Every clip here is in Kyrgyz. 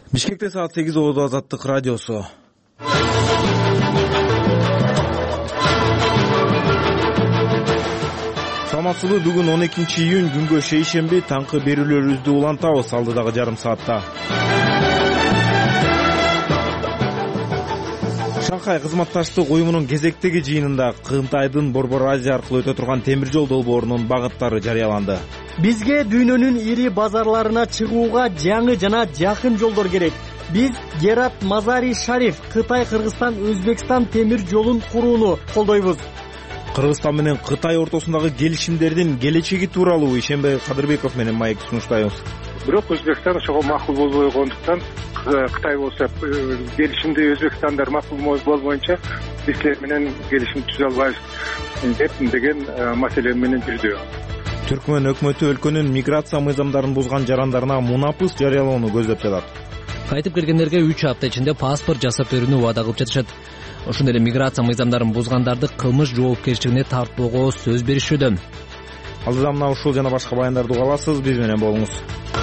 Бишкекте саат 8 болду. Азаттык радиосу. Саламатсызбы? Бүгүн 12-июнь күнгө шейшемби таңкы берүүлөрүбүздү улантабыз алдыдагы жарым саатта. Шанхай кызматташтык уюмунун кезектеги жыйынында Кытайдын Борбор Азия аркылуу өтө турган темир жол долбоорунун багыттары жарыяланды. Бизге дүйнөнүн ири базарларына чыгууга жаңы жана жакын жолдор керек. Биз Герат Мазари Шариф Кытай, Кыргызстан, Өзбекстан темир жолун курууну колдойбуз. Кыргызстан менен Кытай ортосундагы келишимдердин келечеги тууралуу Ишенбай Кадырбеков менен маек сунуштайбыз. Бирок Өзбекстан ошого макул болбой койгондуктан Кытай болсо келишимди Өзбекстандар макул болбоюнча биз силер менен келишим түзө албайбыз деген маселе менен жүрдү. Түркмөн өкмөтү өлкөнүн миграция мыйзамдарын бузган жарандарына мунапыс жарыялоону көздөп жатат. Кайтып келгендерге 3 апта ичинде паспорт жасап берүүнү убада кылып жатышат. Ошондой эле миграция мыйзамдарын бузгандарды кылмыш жоопкерчилигине тартпоого сөз беришүүдө. Алдыда мына ушул жана башка баяндарды уга аласыз, биз менен болуңуз.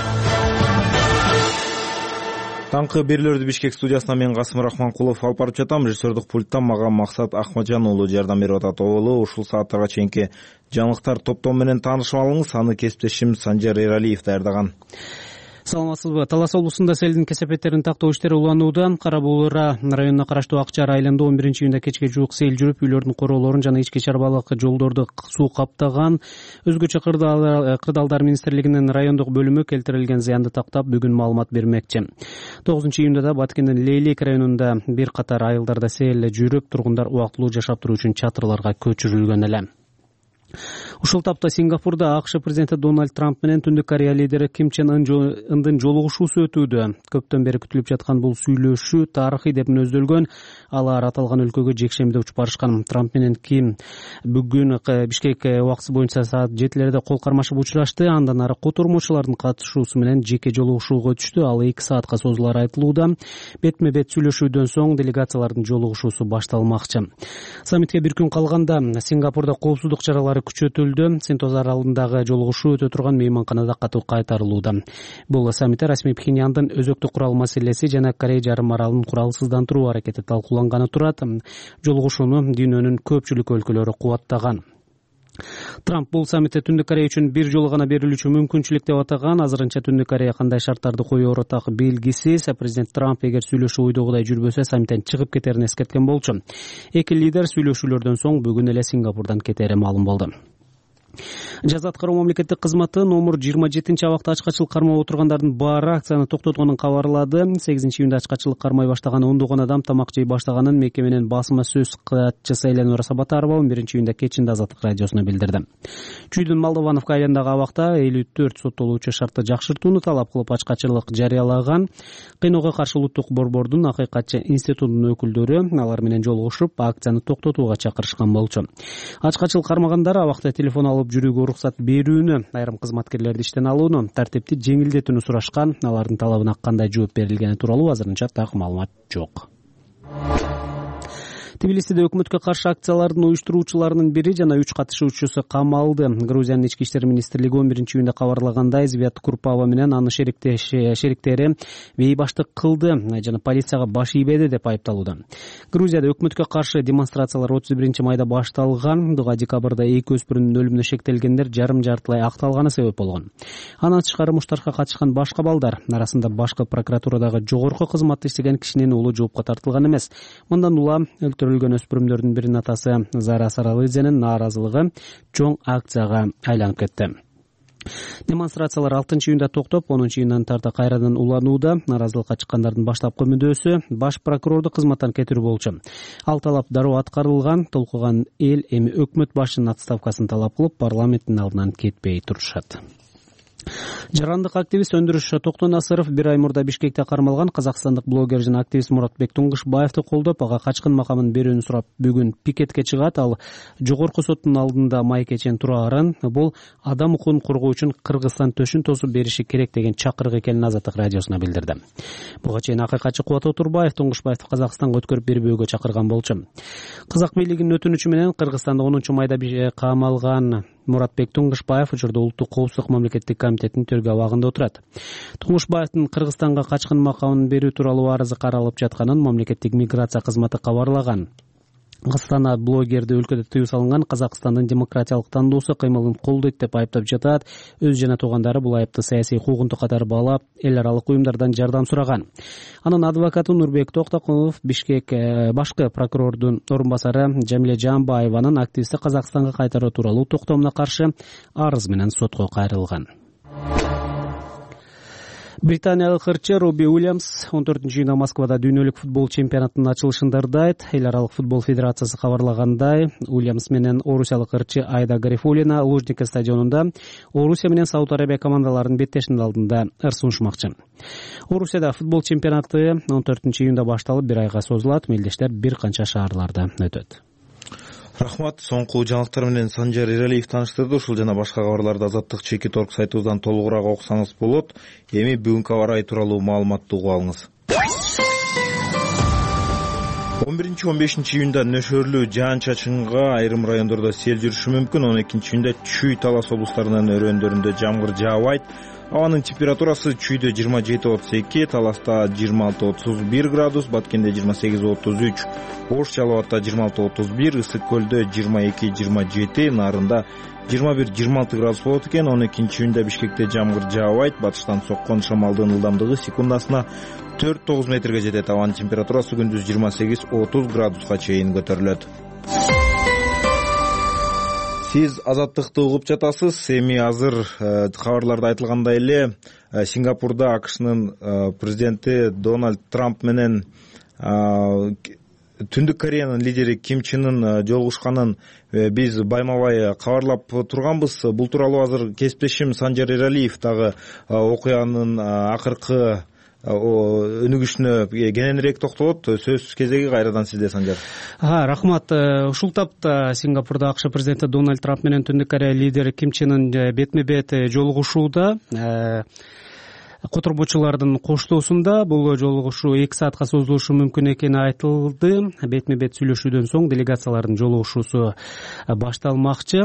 Таңкы берүүлөрдү Бишкек студиясынан мен Касым Рахманкулов алып барып жатам. Режиссердик пульттан мага Максат Ахмаджан уулу жардам берип атат. Оолу ушул сааттарга чейинки жаңылыктар топтом менен таанышып алыңыз. Аны кесиптешим Санжар Эралиев даярдаган. Саламатсызбы? Талас облусунда селдин кесепеттерин тактоо иштери уланууда. Кара Буура районуна караштуу Акчар айылында 11-июнда кечке жуук сел жүрүп, үйлөрдүн короолорун жана ички чарбалык жолдорду суу каптаган. Өзгөчө Кырдаалдар министрлигинин райондук бөлүмү келтирилген зыянды тактап бүгүн маалымат бермекчи. 9-июнда да Баткендин Лейлек районунда бир катар айылдарда сел жүрүп, тургундар убактылуу жашап туруу үчүн чатырларга көчүрүлгөн эле. Ушул тапта Сингапурда АКШ президенти Дональд Трамп менен Түндүк Корея лидери Ким Чен Ындын жолугушуусу өтүүдө. Көптөн бери күтүлүп жаткан бул сүйлөшүү тарыхый деп мүнөздөлгөн. Алар аталган өлкөгө жекшембиде учуп барышкан. Трамп менен Ким бүгүн Бишкек убактысы боюнча саат 7:00 кол кармашып учурашты. Андан ары котормочулардын катышуусу менен жеке жолугушууга өтүштү. Ал 2 саатка созулары айтылууда. Бетме бет сүйлөшүүдөн соң делегациялардын жолугушуусу башталмакчы. Саммитке бир күн калганда Сингапурда коопсуздук чаралары күчөтүлдү. Сентоз аралындагы жолугушуу өтө турган мейманканада катуу кайтарылууда. Бул саммитте расмий Пхеньяндын өзөктүк курал маселеси жана Корея жарым аралын куралсыздандыруу аракети талкууланганы турат. Жолугушууну дүйнөнүн көпчүлүк өлкөлөрү кубаттаган. Трамп бул саммитте Түндүк Корея үчүн бир жолу гана берилүүчү мүмкүнчүлүк деп атаган. Азырынча Түндүк Корея кандай шарттарды коёру так белгисиз. Президент Трамп эгер сүйлөшүү ойдогудай жүрбөсө саммиттен чыгып кетерин эскерткен болчу. Эки лидер сүйлөшүүлөрдөн соң бүгүн эле Сингапурдан кетери маалым болду. Жаза аткаруу мамлекеттик кызматы номер 27 абакта ачкачылык кармап отургандардын баары акцияны токтотконун кабарлады. 8-июнда ачкачылык кармай баштаган ондогон адам тамак жей баштаганын мекеменин басма сөз катчысы Эленора Сабатарова 11-июнда кечинде Азаттык радиосуна билдирди. Чүйдүн Молдовановка айылындагы абакта 54 соттолуучу шартты жакшыртууну талап кылып ачкачылык жарыялаган. Кыйноого каршы улуттук борбордун Акыйкатчы институтунун өкүлдөрү алар менен жолугушуп, акцияны токтотууга чакырышкан болчу. Ачкачылык кармагандар абакта телефон алып жүрүүгө уруксат берүүнү, айрым кызматкерлерди иштен алууну, тартипти жеңилдетүүнү сурашкан. Алардын талабына кандай жооп берилгени тууралуу азырынча так маалымат жок. Тбилисиде өкмөткө каршы акциялардын уюштуруучуларынын бири жана 3 катышуучусу камалды. Грузиянын ички иштер министрлиги 11-июнда кабарлагандай, Звят Курпава менен анын шериктери бейбаштык кылды жана полицияга баш ийбеди деп айыпталууда. Грузияда өкмөткө каршы демонстрациялар 31-майда башталган. Буга декабрда 2 өспүрүмдүн өлүмүнө шектелгендер жарым-жартылай акталганы себеп болгон. Андан тышкары муштарга катышкан башка балдар арасында башкы прокуратурадагы жогорку кызматта иштеген кишинин уулу жоопко тартылган эмес. Мындан улам өлтүрүлгөн өспүрүмдөрдүн биринин атасы Зара Саралидзенин нааразылыгы чоң акцияга айланып кетти. Демонстрациялар 6-июнда токтоп, 10-июндан тарта кайрадан уланууда. Нааразылыкка чыккандардын баштапкы мүдөөсү баш прокурорду кызматтан кетирүү болчу. Ал талап дароо аткарылган. Толкуган эл эми өкмөт башчынын отставкасын талап кылып, парламенттин алдынан кетпей турушат. Жарандык активист Өндүрүш Токтонасыров бир ай мурда Бишкекте кармалган казакстандык блогер жана активист Муратбек Туңгушбаевди колдоп, ага качкын макамын берүүнү сурап бүгүн пикетке чыгат. Ал жогорку соттун алдында майке чейин турарын. Бул адам укугун коргоо үчүн Кыргызстан төшүн тосуп бериши керек деген чакырык экенин Азаттык радиосуна билдирди. Буга чейин акыйкатчы Кубат Отурбаев Туңгушбаевди Казакстанга өткөрүп бербөөгө чакырган болчу. Казак бийлигинин өтүнүчү менен Кыргызстанда 10-майда камалган Муратбек Туңгушбаев учурда Улуттук коопсуздук мамлекеттик комитетинин төргө абагында отурат. Туңгушбаевдин Кыргызстанга качкын макамын берүү тууралуу арызы каралып жатканын мамлекеттик миграция кызматы кабарлаган. Астана блогерди өлкөдө тыюу салынган Казакстандын демократиялык тандоосу кыймылын колдойт деп айыптап жатат. Өз жана туугандары бул айыпты саясий куугунтук катары баалап, эл аралык уюмдардан жардам сураган. Анын адвокаты Нурбек Токтокулов Бишкек башкы прокурордун орун басары Жамиле Жаамбаеванын активистти Казакстанга кайтаруу тууралуу токтомуна каршы арыз менен сотко кайрылган. Британиялык ырчы Робби Уильямс 14-июнда Москвада дүйнөлүк футбол чемпионатынын ачылышында ырдайт. Эл аралык футбол федерациясы кабарлагандай, Уильямс менен орусиялык ырчы Айда Гарифулина Лужники стадионунда Орусия менен Сауд Арабия командаларынын беттешинин алдында ыр сунушмакчы. Орусияда футбол чемпионаты 14-июнда башталып, 1 айга созулат. Мелдештер бир канча шаарларда өтөт. Рахмат. Соңку жаңылыктар менен Санжар Эралиев тааныштырды. Ушул жана башка кабарларды Азаттык Чеки.org сайтыбыздан толугураак окусаңыз болот. Эми бүгүнкү аба ырайы тууралуу маалыматты угуп алыңыз. 11-15 июнда нөшөрлүү жаан-чачынга айрым райондордо сел жүрүшү мүмкүн. 12-июнда Чүй, Талас облустарынын өрөөндөрүндө жамгыр жаабайт. Абанын температурасы Чүйдө 27-32, Таласта 26-31 градус, Баткенде 28-33, Ош Жалал Абадта 26-31, Ысык Көлдө 22-27, Нарында 21-26 градус болот экен. 12-июнда Бишкекте жамгыр жаабайт. Батыштан соккон шамалдын ылдамдыгы секундасына 4-9 метрге жетет. Абанын температурасы күндүз 28-30 градуска чейин көтөрүлөт. Сиз Азаттыкты угуп жатасыз. Эми азыр кабарларда айтылгандай эле Сингапурда АКШнын президенти Дональд Трамп менен Түндүк Кореянын лидери Ким Чен Ын жолугушканын биз байма-бай кабарлап турганбыз. Бул тууралуу азыр кесиптешим Санжар Эралиев дагы окуянын акыркы өнүгүшүнө кененирээк токтолот. Сөз кезеги кайрадан сизде, Санжар. Рахмат. Ушул тапта Сингапурда АКШ президенти Дональд Трамп менен Түндүк Корея лидери Ким Чен Ын бетме-бет жолугушууда. Которбочулардын коштоосунда бул жолугушуу 2 саатка созулушу мүмкүн экени айтылды. Бетме-бет сүйлөшүүдөн соң делегациялардын жолугушуусу башталмакчы.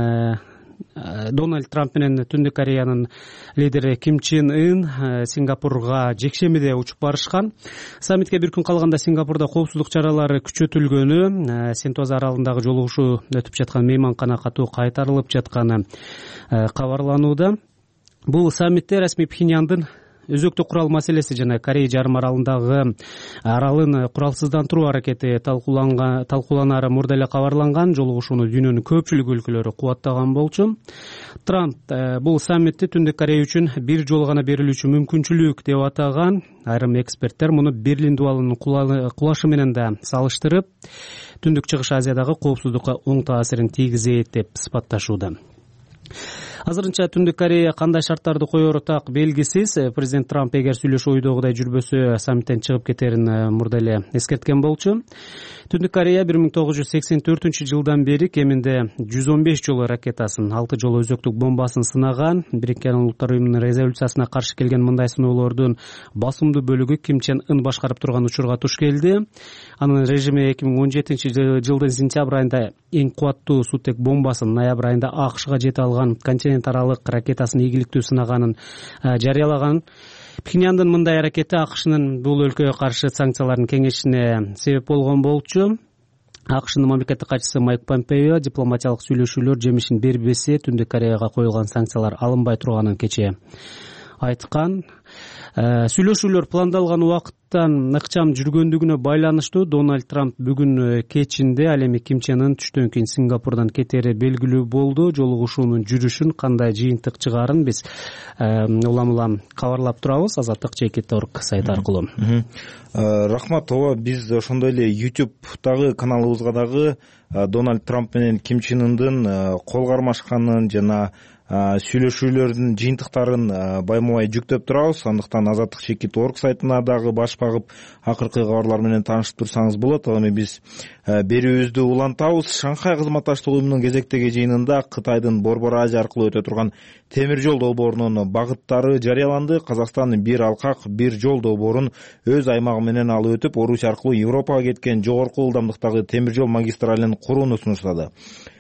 Дональд Трамп менен Түндүк Кореянын лидери Ким Чен Ын Сингапурга жекшемиде учуп барышкан. Саммитке бир күн калганда Сингапурда коопсуздук чаралары күчөтүлгөнү, Сентоз аралындагы жолугушуу өтүп жаткан мейманкана катуу кайтарылып жатканы кабарланууда. Бул саммитте расмий Пхеньяндын өзөктүк курал маселеси жана Корея жарым аралындагы аралын куралсыздандыруу аракети талкууланары мурда эле кабарланган. Жолугушууну дүйнөнүн көпчүлүк өлкөлөрү кубаттаган болчу. Трамп бул саммитти Түндүк Корея үчүн бир жолу гана берилүүчү мүмкүнчүлүк деп атаган. Айрым эксперттер муну Берлин дубалынын кулашы менен да салыштырып, Түндүк Чыгыш Азиядагы коопсуздукка оң таасирин тийгизет деп сыпатташууда. Азырынча Түндүк Корея кандай шарттарды коеру так белгисиз. Президент Трамп эгер сүйлөшүү ойдогудай жүрбөсө саммиттен чыгып кетерин мурда эле эскерткен болчу. Түндүк Корея 1984-жылдан бери кеминде 115 жолу ракетасын, 6 жолу өзөктүк бомбасын сынаган. Бириккен Улуттар уюмунун резолюциясына каршы келген мындай сыноолордун басымдуу бөлүгү Ким Чен Ын башкарып турган учурга туш келди. Анын режими 2017-жылдын сентябрь айында эң кубаттуу сутек бомбасын, ноябрь айында АКШга жете алган континент аралык ракетасын ийгиликтүү сынаганын жарыялаган. Пхеньяндын мындай аракети АКШнын бул өлкөгө каршы санкциялардын кеңешине себеп болгон болчу. АКШнын мамлекеттик катчысы Майк Помпео дипломатиялык сүйлөшүүлөр жемишин бербесе Түндүк Кореяга коюлган санкциялар алынбай турганын кечээ айткан. Сүйлөшүүлөр пландалган убакыттан ыкчам жүргөндүгүнө байланыштуу Дональд Трамп бүгүн кечинде ал эми Ким Чен Ын түштөн кийин Сингапурдан кетери белгилүү болду. Жолугушуунун жүрүшүн кандай жыйынтык чыгарын биз улам кабарлап турабыз Азаттык Чеки.org сайты аркылуу. Рахмат. Ооба, биз ошондой эле YouTube'дагы каналыбызга дагы Дональд Трамп менен Ким Чен Ындын кол кармашканын жана сүйлөшүүлөрдүн жыйынтыктарын байма-бай жүктөп турабыз. Андыктан Азаттык Чеки.org сайтына дагы баш багып акыркы кабарлар менен таанышып турсаңыз болот. Ал эми биз берүүбүздү улантабыз. Шанхай кызматташтык уюмунун кезектеги жыйынында Кытайдын Борбор Азия аркылуу өтө турган темир жол долбоорунун багыттары жарыяланды. Казакстан бир алкак, бир жол долбоорун өз аймагы менен алып өтүп, Орусия аркылуу Европага кеткен жогорку ылдамдыктагы темир жол магистралын курууну сунуштады.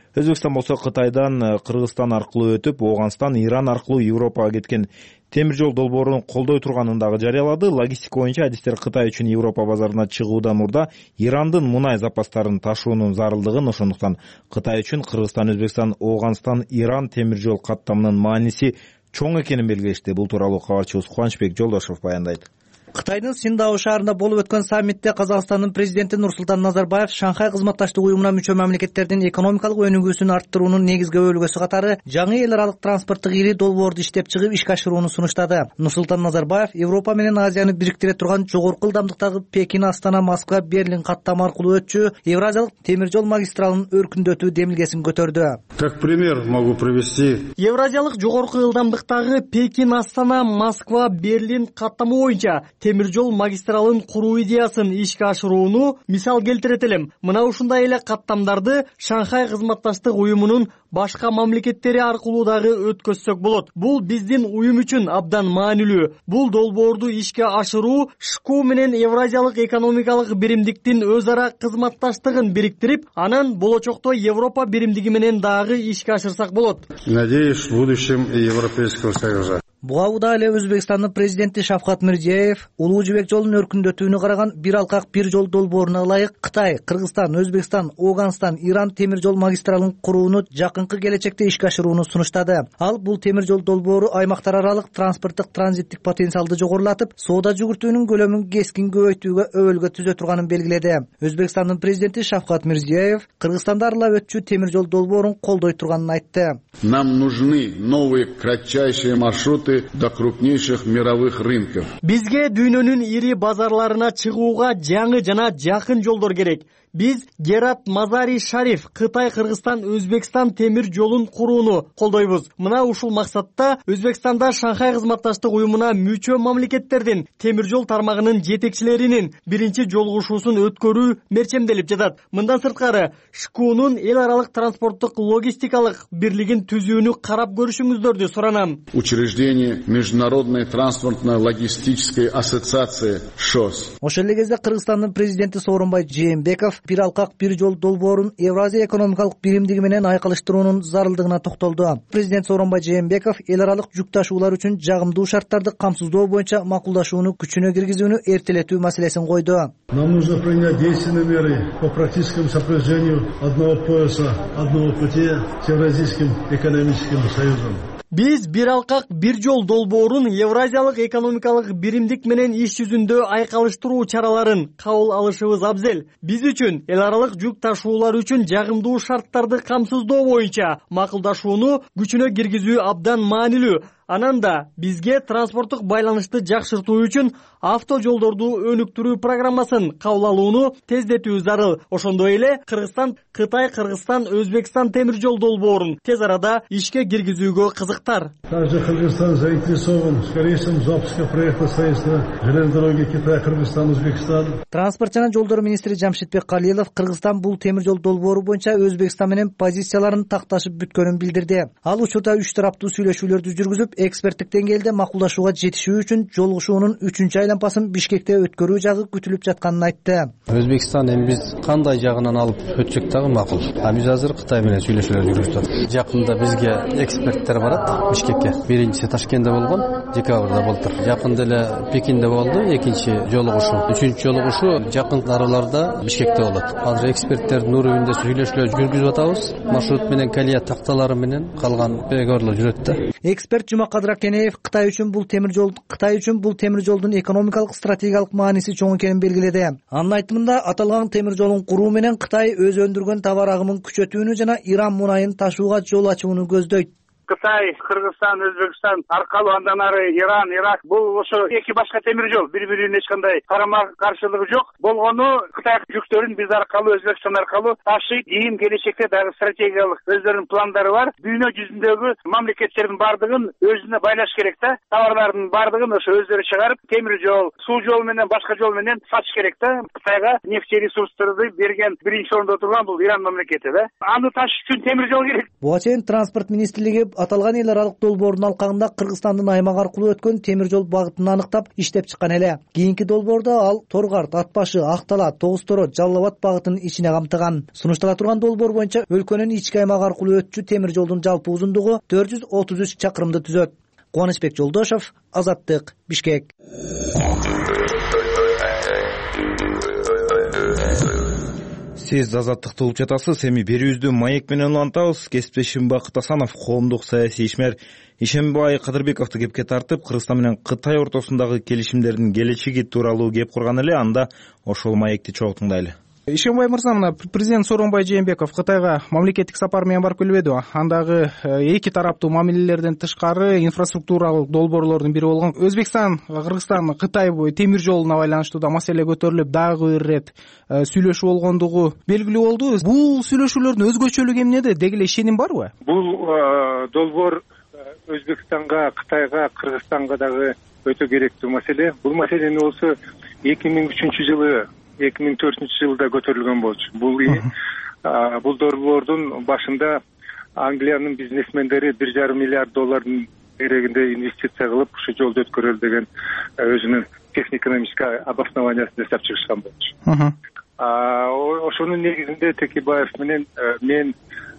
Өзбекстан болсо Кытайдан Кыргызстан аркылуу өтүп, Ооганстан, Иран аркылуу Европага кеткен темир жол долбоорун колдой турганын дагы жарыялады. Логистика боюнча адистер Кытай үчүн Европа базарына чыгуудан мурда Ирандын мунай запастарын ташуунун зарылдыгын, ошондуктан Кытай үчүн Кыргызстан, Өзбекстан, Ооганстан, Иран темир жол каттамынын мааниси чоң экенин белгилешти. Бул тууралуу кабарчыбыз Кубанычбек Жолдошов баяндайт. Кытайдын Синдао шаарында болуп өткөн саммитте Казакстандын президенти Нурсултан Назарбаев Шанхай кызматташтык уюмуна мүчө мамлекеттердин экономикалык өнүгүүсүн арттыруунун негизги өлгөсү катары жаңы эл аралык транспорттук ири долбоорду иштеп чыгып ишке ашырууну сунуштады. Нурсултан Назарбаев Европа менен Азияны бириктире турган жогорку ылдамдыктагы Пекин, Астана, Москва, Берлин каттама аркылуу өтчү Евразиялык темир жол магистралын өркүндөтүү демилгесин көтөрдү. Как пример могу привести. Евразиялык жогорку ылдамдыктагы Пекин, Астана, Москва, Берлин каттама боюнча темир жол магистралын куруу идеясын ишке ашырууну мисал келтирет элем. Мына ушундай эле каттамдарды Шанхай кызматташтык уюмунун башка мамлекеттери аркылуу дагы өткөзсөк болот. Бул биздин уюм үчүн абдан маанилүү. Бул долбоорду ишке ашыруу ШКУ менен Евразиялык экономикалык биримдиктин өз ара кызматташтыгын бириктирип, анан болочокто Европа биримдиги менен дагы ишке ашырсак болот. Надеюсь, в будущем и Европейского Союза. Буга убада эле Өзбекстандын президенти Шавкат Мирзиеев улуу жибек жолун өркүндөтүүнү караган бир алкак бир жол долбооруна ылайык Кытай, Кыргызстан, Өзбекстан, Ооганстан, Иран темир жол магистралын курууну жакынкы келечекте ишке ашырууну сунуштады. Ал бул темир жол долбоору аймактар аралык транспорттук транзиттик потенциалды жогорулатып, соода жүгүртүүнүн көлөмүн кескин көбөйтүүгө өбөлгө түзө турганын белгиледи. Өзбекстандын президенти Шавкат Мирзиеев Кыргызстанда аралап өтчү темир жол долбоорун колдой турганын айтты. Нам нужны новые кратчайшие маршруты до крупнейших мировых рынков. Бизге дүйнөнүн ири базарларына чыгууга жаңы жана жакын жолдор керек. Биз Герат Мазари Шариф Кытай, Кыргызстан, Өзбекстан темир жолун курууну колдойбуз. Мына ушул максатта Өзбекстанда Шанхай кызматташтык уюмуна мүчө мамлекеттердин темир жол тармагынын жетекчилеринин биринчи жолугушуусун өткөрүү мерчемделип жатат. Мындан сырткары ШКУнун эл аралык транспорттук логистикалык бирлигин түзүүнү карап көрүшүңүздөрдү суранам. Учреждение Международной транспортно-логистической ассоциации ШОС. Ошол эле кезде Кыргызстандын президенти Сооронбай Жээнбеков бир алкак бир жол долбоорун Евразия экономикалык биримдиги менен айкалыштыруунун зарылдыгына токтолду. Президент Сооронбай Жээнбеков эл аралык жүк ташуулар үчүн жагымдуу шарттарды камсыздоо боюнча макулдашууну күчүнө киргизүүнү эртелетүү маселесин койду. Нам нужно принять действенные меры по практическому сопряжению одного пояса, одного пути с Евразийским экономическим союзом. Биз бир алкак бир жол долбоорун Евразиялык экономикалык биримдик менен иш жүзүндө айкалыштыруу чараларын кабыл алышыбыз абзел. Биз үчүн эл аралык жүк ташуулар үчүн жагымдуу шарттарды камсыздоо боюнча макулдашууну күчүнө киргизүү абдан маанилүү. Анан да бизге транспорттук байланышты жакшыртуу үчүн авто жолдорду өнүктүрүү программасын кабыл алууну тездетүү зарыл. Ошондой эле Кыргызстан, Кытай, Кыргызстан, Өзбекстан темир жол долбоорун тез арада ишке киргизүүгө кызыктар. Также Кыргызстан заинтересован в скорейшем запуске проекта строительства железной дороги Китай, Кыргызстан, Өзбекстан. Транспорт жана жолдор министри Жамшитбек Калилов Кыргызстан бул темир жол долбоору боюнча Өзбекстан менен позицияларын такташып бүткөнүн билдирди. Ал учурда 3 тараптуу сүйлөшүүлөрдү жүргүзүп, эксперттик деңгээлде макулдашууга жетишүү үчүн жолугушуунун 3-чү айланпасын Бишкекте өткөрүү жагы күтүлүп жатканын айтты. Өзбекстан эми биз кандай жагынан алып өтсөк дагы макул. Биз азыр Кытай менен сүйлөшүүлөр жүргүзүп жатабыз. Жакында бизге эксперттер барат Бишкекке. Биринчиси Ташкентте болгон, декабрда болду. Жакында эле Пекинде болду, экинчи жолугушуу. Үчүнчү жолугушуу жакын араларда Бишкекте болот. Азыр эксперттердин уровенде сүйлөшүүлөр жүргүзүп атабыз. Маршрут менен калия такталары менен калган переговорлор жүрөт да. Эксперт Жумакадыр Акенеев Кытай үчүн бул темир жолдун экономикалык стратегиялык мааниси чоң экенин белгиледи. Анын айтымында аталган темир жолун куруу менен Кытай өз өндүргөн товар агымын күчөтүүнү жана Иран мунайын ташууга жол ачууну көздөйт. Кытай, Кыргызстан, Өзбекстан аркылуу андан ары Иран, Ирак бул ошо эки башка темир жол, бири-бирине эч кандай карама каршылыгы жок. Болгону Кытай жүктөрүн биз аркылуу, Өзбекстан аркылуу ташыйт. Кийин келечекте дагы стратегиялык өздөрүнүн пландары бар. Дүйнө жүзүндөгү мамлекеттердин бардыгын өзүнө байлаш керек да. Товарлардын бардыгын ошо өздөрү чыгарып, темир жол, суу жол менен, башка жол менен сатыш керек да. Кытайга нефть ресурстарды берген биринчи орунда турган бул Иран мамлекети да. Аны ташыш үчүн темир жол керек. Буга чейин транспорт министрлиги аталган эл аралык долбоордун алкагында Кыргызстандын аймак аркылуу өткөн темир жол багытын аныктап иштеп чыккан эле. Кийинки долбоордо ал Торгарт, Ат башы, Актала, Тогуз Торо, Жалал Абад багытын ичине камтыган. Сунуштала турган долбоор боюнча өлкөнүн ички аймак аркылуу өтчү темир жолдун жалпы узундугу 433 чакырымды түзөт. Кубанычбек Жолдошов, Азаттык, Бишкек. Сиз Азаттыкты угуп жатасыз. Эми берүүбүздү маек менен улантабыз. Кесиптешим Бакыт Асанов, коомдук саясий ишмер Ишембай Кадырбековду кепке тартып, Кыргызстан менен Кытай ортосундагы келишимдердин келечеги тууралуу кеп курган эле. Анда ошол маекти чогуу тыңдайлы. Ишембай мырза, мына президент Сооронбай Жээнбеков Кытайга мамлекеттик сапар менен барып келбедиби? Андагы эки тараптуу мамилелерден тышкары инфраструктуралык долбоорлордун бири болгон Өзбекстан, Кыргызстан, Кытай темир жолуна байланыштуу да маселе көтөрүлүп, дагы бир ирет сүйлөшүү болгондугу белгилүү болду. Бул сүйлөшүүлөрдүн өзгөчөлүгү эмнеде? Деги эле ишеним барбы? Бул долбоор Өзбекстанга, Кытайга, Кыргызстанга дагы өтө керектүү маселе. Бул маселени болсо 2003-жылы 2004-жылда көтөрүлгөн болчу. Бул долбоордун башында Англиянын бизнесмендери $1,5 миллиард керегинде инвестиция кылып, ушу жолду өткөрөлү деген өзүнүн технико-экономический обоснованиясын жасап чыгышкан болчу. Ошонун негизинде Текебаев менен мен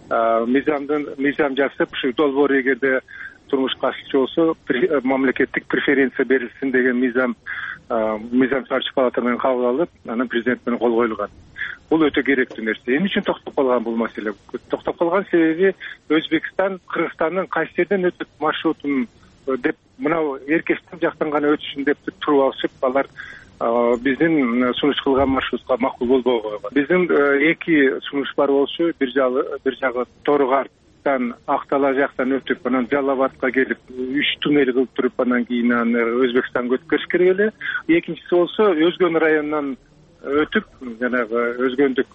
мыйзам жасап, ушу долбоор эгерде турмушка ашчу болсо, мамлекеттик преференция берилсин деген мыйзам чыгарчы палата менен кабыл алып, анан президент менен кол коюлган. Бул өтө керектүү нерсе. Эмне үчүн токтоп калган бул маселе? Токтоп калган себеби Өзбекстан Кыргызстандын кайсы жерден өтөт маршрутун деп, мынау эркектин жактан гана өтүшүн деп туруп алышып, алар биздин сунуш кылган маршрутка макул болбой койгон. Биздин эки сунуш бар болчу, бир жагы Торгарттан Актала жактан өтүп, анан Жалал Абадка келип, 3 туннель кылып туруп, анан кийин Өзбекстанга өткөрүш керек эле. Экинчиси болсо Өзгөн районунан өтүп, жанагы өзгөндүк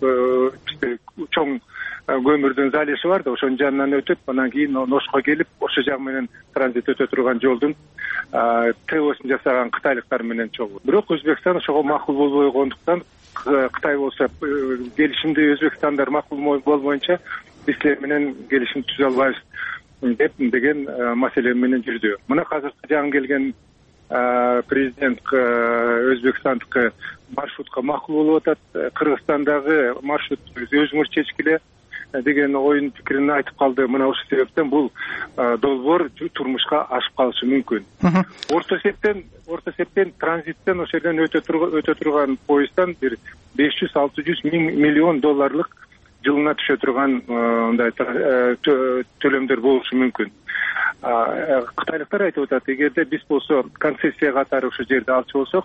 чоң көмүрдүн залеши бар да, ошонун жанынан өтүп, анан кийин Ношко келип, ошо жак менен транзит өтө турган жолдун ТОсун жасаган кытайлыктар менен чогуу. Бирок Өзбекстан ошого макул болбой койгондуктан, Кытай болсо келишимди Өзбекстандар макул болбоюнча биз силер менен келишим түзө албайбыз деген маселе менен жүрдү. Мына азыркы жаңы келген президент Өзбекстандыкы маршрутка макул болуп атат. Кыргызстандагы маршрут өзүңөр чечкиле деген оюн пикирин айтып калды. Мына ошол себептен бул долбоор турмушка ашып калышы мүмкүн. Орто септен транзиттен ошол жерден өтө турган поезддан бир 500-600 миллион долларлык жылына түшө турган мындай төлөмдөр болушу мүмкүн. Кытайлыктар айтып атат, эгерде биз болсо концессия катары ошол жерди алчу болсок,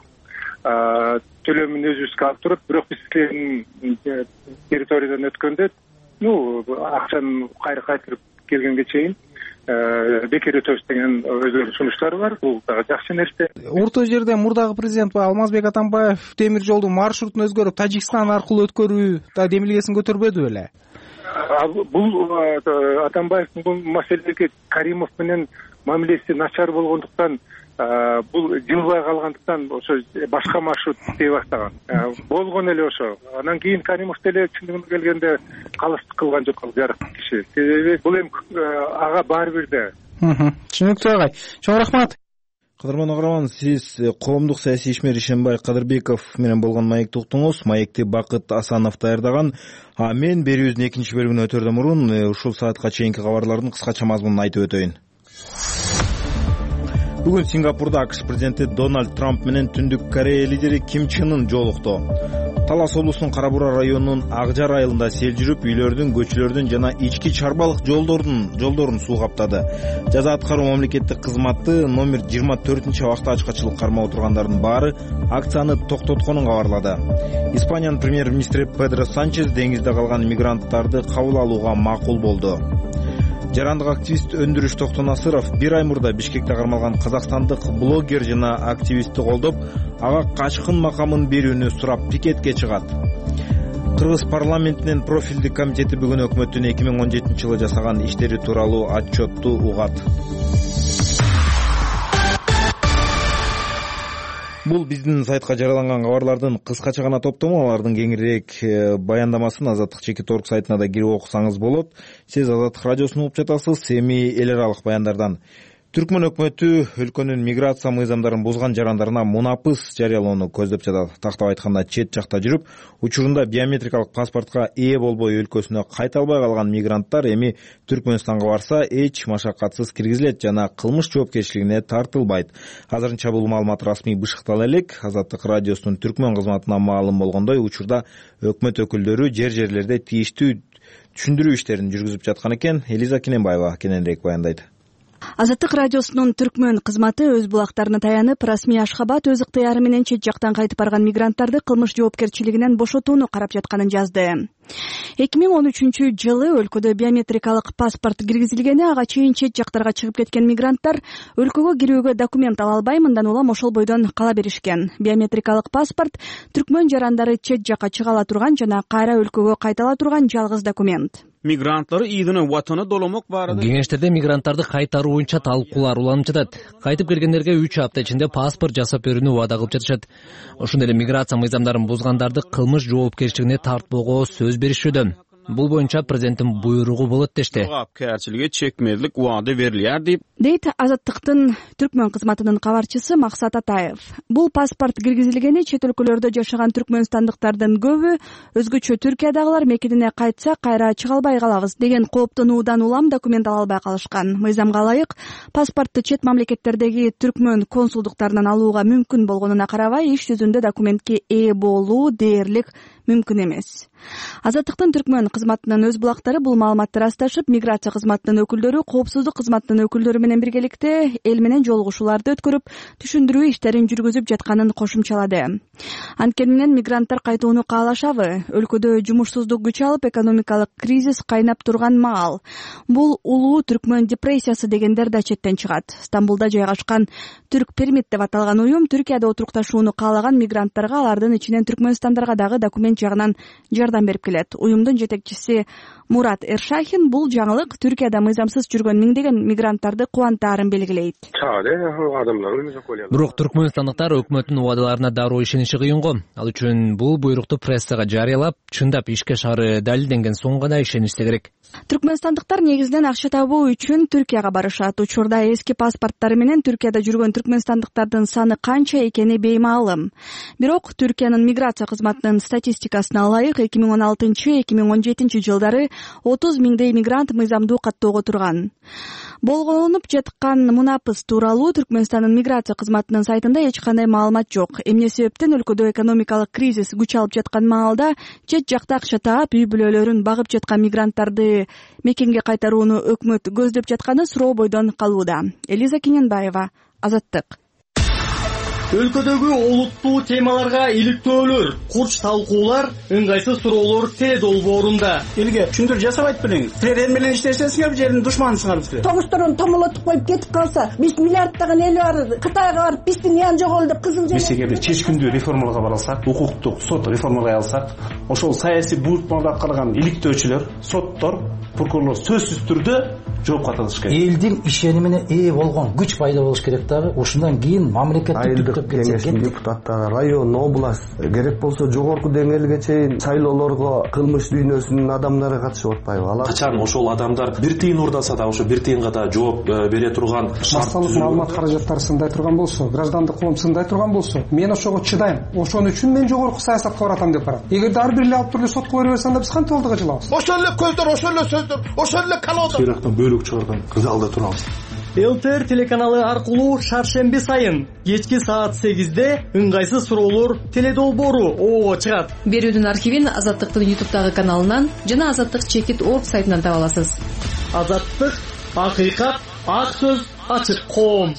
төлөмүн өзүбүзгө алып туруп, бирок биз силердин территориядан өткөндө, акчаны кайра кайтарып келгенге чейин бекер өтөбүз деген өздөрүнүн сунуштары бар. Бул дагы жакшы нерсе. Орто жерде мурдагы президент Алмазбек Атамбаев темир жолдун маршрутун өзгөрүп Тажикстан аркылуу өткөрүү да демилгесин көтөрбөдү беле? Бул Атамбаевдин бул маселеге Каримов менен мамилеси начар болгондуктан, бул жылбай калгандыктан ошо башка маршрут иштей баштаган. Болгон эле ошо. Анан кийин Каримов деле чындыгына келгенде калыстык кылган жок, жарык киши. Себеби бул эми ага баары бир да. Түшүнүктүү агай. Чоң рахмат. Кадырман аграман, сиз коомдук саясий ишмер Ишембай Кадырбеков менен болгон маекти уктуңуз. Маекти Бакыт Асанов даярдаган. Мен берүүбүздүн экинчи бөлүгүнө өтөрдөн мурун ушул саатка чейинки кабарлардын кыскача мазмунун айтып өтөйүн. Бүгүн Сингапурда АКШ президенти Дональд Трамп менен Түндүк Корея лидери Ким Чен Ын жолукту. Талас облусунун Кара-Бура районунун Акжар айылында сел жүрүп, үйлөрдүн, көчөлөрдүн жана ички чарбалык жолдорун суу каптады. Жаза аткаруу мамлекеттик кызматы номер 24 абакта ачкачылык кармап отургандардын баары акцияны токтотконун кабарлады. Испаниянын премьер-министри Педро Санчес деңизде калган мигранттарды кабыл алууга макул болду. Жарандык активист Өндүрүш Токтонасыров бир ай мурда Бишкекте кармалган казакстандык блогер жана активистти колдоп, ага качкын макамын берүүнү сурап пикетке чыгат. Кыргыз парламентинин профилдик комитети бүгүн өкмөттүн 2017-жылы жасаган иштери тууралуу отчетту угат. Бул биздин сайтка жарыяланган кабарлардын кыскача гана топтому. Алардын кеңирээк баяндамасын Азаттык Чеки Торг сайтына да кирип окусаңыз болот. Сиз Азаттык радиосун угуп жатасыз. Эми эл аралык баяндардан. Түркмөн өкмөтү өлкөнүн миграция мыйзамдарын бузган жарандарына мунапыс жарыялоону көздөп жатат. Тактап айтканда, чет жакта жүрүп, учурунда биометрикалык паспортко ээ болбой өлкөсүнө кайта албай калган мигранттар эми Түркмөнстанга барса эч машакатсыз киргизилет жана кылмыш жоопкерчилигине тартылбайт. Азырынча бул маалымат расмий бышыктала элек. Азаттык радиосунун Түркмөн кызматына маалым болгондой, учурда өкмөт өкүлдөрү жер-жерлерде тийиштүү түшүндүрүү иштерин жүргүзүп жаткан экен. Элиза Кененбаева кененирээк баяндайт. Азаттык радиосунун Түркмөн кызматы өз булактарына таянып, расмий Ашхабад өз ыктыяры менен чет жактан кайтып барган мигранттарды кылмыш жоопкерчилигинен бошотууну карап жатканын жазды. 2013-жылы өлкөдө биометрикалык паспорт киргизилгени, ага чейин чет жактарга чыгып кеткен мигранттар өлкөгө кирүүгө документ ала албай, мындан улам ошол бойдон кала беришкен. Биометрикалык паспорт түркмөн жарандары чет жакка чыга ала турган жана кайра өлкөгө кайтала турган жалгыз документ. Мигранттар ийдине ватаны доломок баары. Кеңештерде мигранттарды кайтаруу боюнча талкуулар уланып жатат. Кайтып келгендерге 3 апта ичинде паспорт жасап берүүнү убада кылып жатышат. Ошондой эле миграция мыйзамдарын бузгандарды кылмыш жоопкерчилигине тартпоого сөз беришүүдө. Бул боюнча президенттин буйругу болот дешти. Жоопкерчиликке чекмедилик убада берилер дейт Азаттыктын Түркмөн кызматынын кабарчысы Максат Атаев. Бул паспорт киргизилгени чет өлкөлөрдө жашаган түркмөнстандыктардын көбү өзгөчө Түркиядагылар мекенине кайтса кайра чыга албай калабыз деген кооптонуудан улам документ ала албай калышкан. Мыйзамга ылайык паспортду чет мамлекеттердеги түркмөн консулдуктарынан алууга мүмкүн болгонуна карабай, иш жүзүндө документке ээ болуу дээрлик мүмкүн эмес. Азаттыктын Түркмөн кызматынын өз булактары бул маалыматты расташып, миграция кызматынын өкүлдөрү коопсуздук кызматынын өкүлдөрү менен биргеликте эл менен жолугушууларды өткөрүп, түшүндүрүү иштерин жүргүзүп жатканын кошумчалады. Анткени мигранттар кайтууну каалашабы? Өлкөдө жумушсуздук күч алып, экономикалык кризис кайнап турган маал. Бул улуу түркмөн депрессиясы дегендер да четтен чыгат. Стамбулда жайгашкан Түрк Пермит деп аталган уюм Түркияда отурукташууну каалаган мигранттарга, алардын ичинен түркмөнстандарға дагы документ жагынан жардам берип келет. Уюмдун жетекчиси Мурат Эршахин бул жаңылык Түркияда мыйзамсыз жүргөн миңдеген мигранттарды кубантаарын белгилейт. Бирок түркмөнстандыктар өкмөттүн убадаларына дароо ишениши кыйынго. Ал үчүн бул буйрукту прессага жарыялап, чындап ишке шаары далилденген соң гана ишенишсе керек. Түркмөнстандыктар негизинен акча табуу үчүн Түркияга барышат. Учурда эски паспорттары менен Түркияда жүргөн түркмөнстандыктардын саны канча экени беймаалым. Бирок Түркиянын миграция кызматынын статистикасына ылайык 2016-2017 жылдары 30 миңдей мигрант мыйзамдуу каттоого турган. Болгонуп жаткан мунапыс тууралуу Түркмөнстандын миграция кызматынын сайтында эч кандай маалымат жок. Эмне себептен өлкөдө экономикалык кризис күч алып жаткан маалда чет жакта акча таап, үй бүлөлөрүн багып жаткан мигранттарды мекенге кайтарууну өкмөт көздөп жатканы суроо бойдон калууда. Элиза Кененбаева, Азаттык. Өлкөдөгү олуттуу темаларга иликтөөлөр, курч талкуулар, ыңгайсыз суроолор Т долбоорунда. Элге түшүндүрүү жасабайт белең. Силер менен иштесеңиздер, жердин душманысыңар силер. Тогуштурун томолотуп коюп кетип калса, биз миллиарддаган эл бар, Кытайга барып биздин ян жоголду деп кызыл жер. Биз эгерде чечкиндүү реформаларга бара алсак, укуктук сот реформалай алсак, ошол саясий буйрукмаларды аткарган иликтөөчүлөр, соттор, прокурорлор сөзсүз түрдө жоопко тартылыш керек. Элдин ишенимине ээ болгон күч пайда болуш керек дагы. Ошондон кийин мамлекеттик кеңештин депутаттары, район, область, керек болсо жогорку деңгээлге чейин шайлоолорго кылмыш дүйнөсүнүн адамдары катышып атпайбы? Алар качан ошол адамдар бир тыйын урдаса да ошо бир тыйынга да жооп бере турган массалык маалымат каражаттары сындай турган болсо, граждандык коом сындай турган болсо, мен ошого чыдайм. Ошон үчүн мен жогорку саясатка баратам деп барат. Эгерде ар бир эле алып туруп сотко бере берсе, анда биз кантип алдыга жылабыз? Ошол эле көздөр, ошол эле сөздөр, ошол эле колодо. Ирактан бөлүк чыгарган залда турабыз. ЛТР телеканалы аркылуу шаршемби сайын кечки саат 8-де ыңгайсыз суроолор теледолбоору ого чыгат. Берүүдүн архивин Азаттыктын YouTube'дагы каналынан жана Азаттык Чекит Орг сайтынан таба аласыз. Азаттык, акыйкат, ак сөз, ачык коом.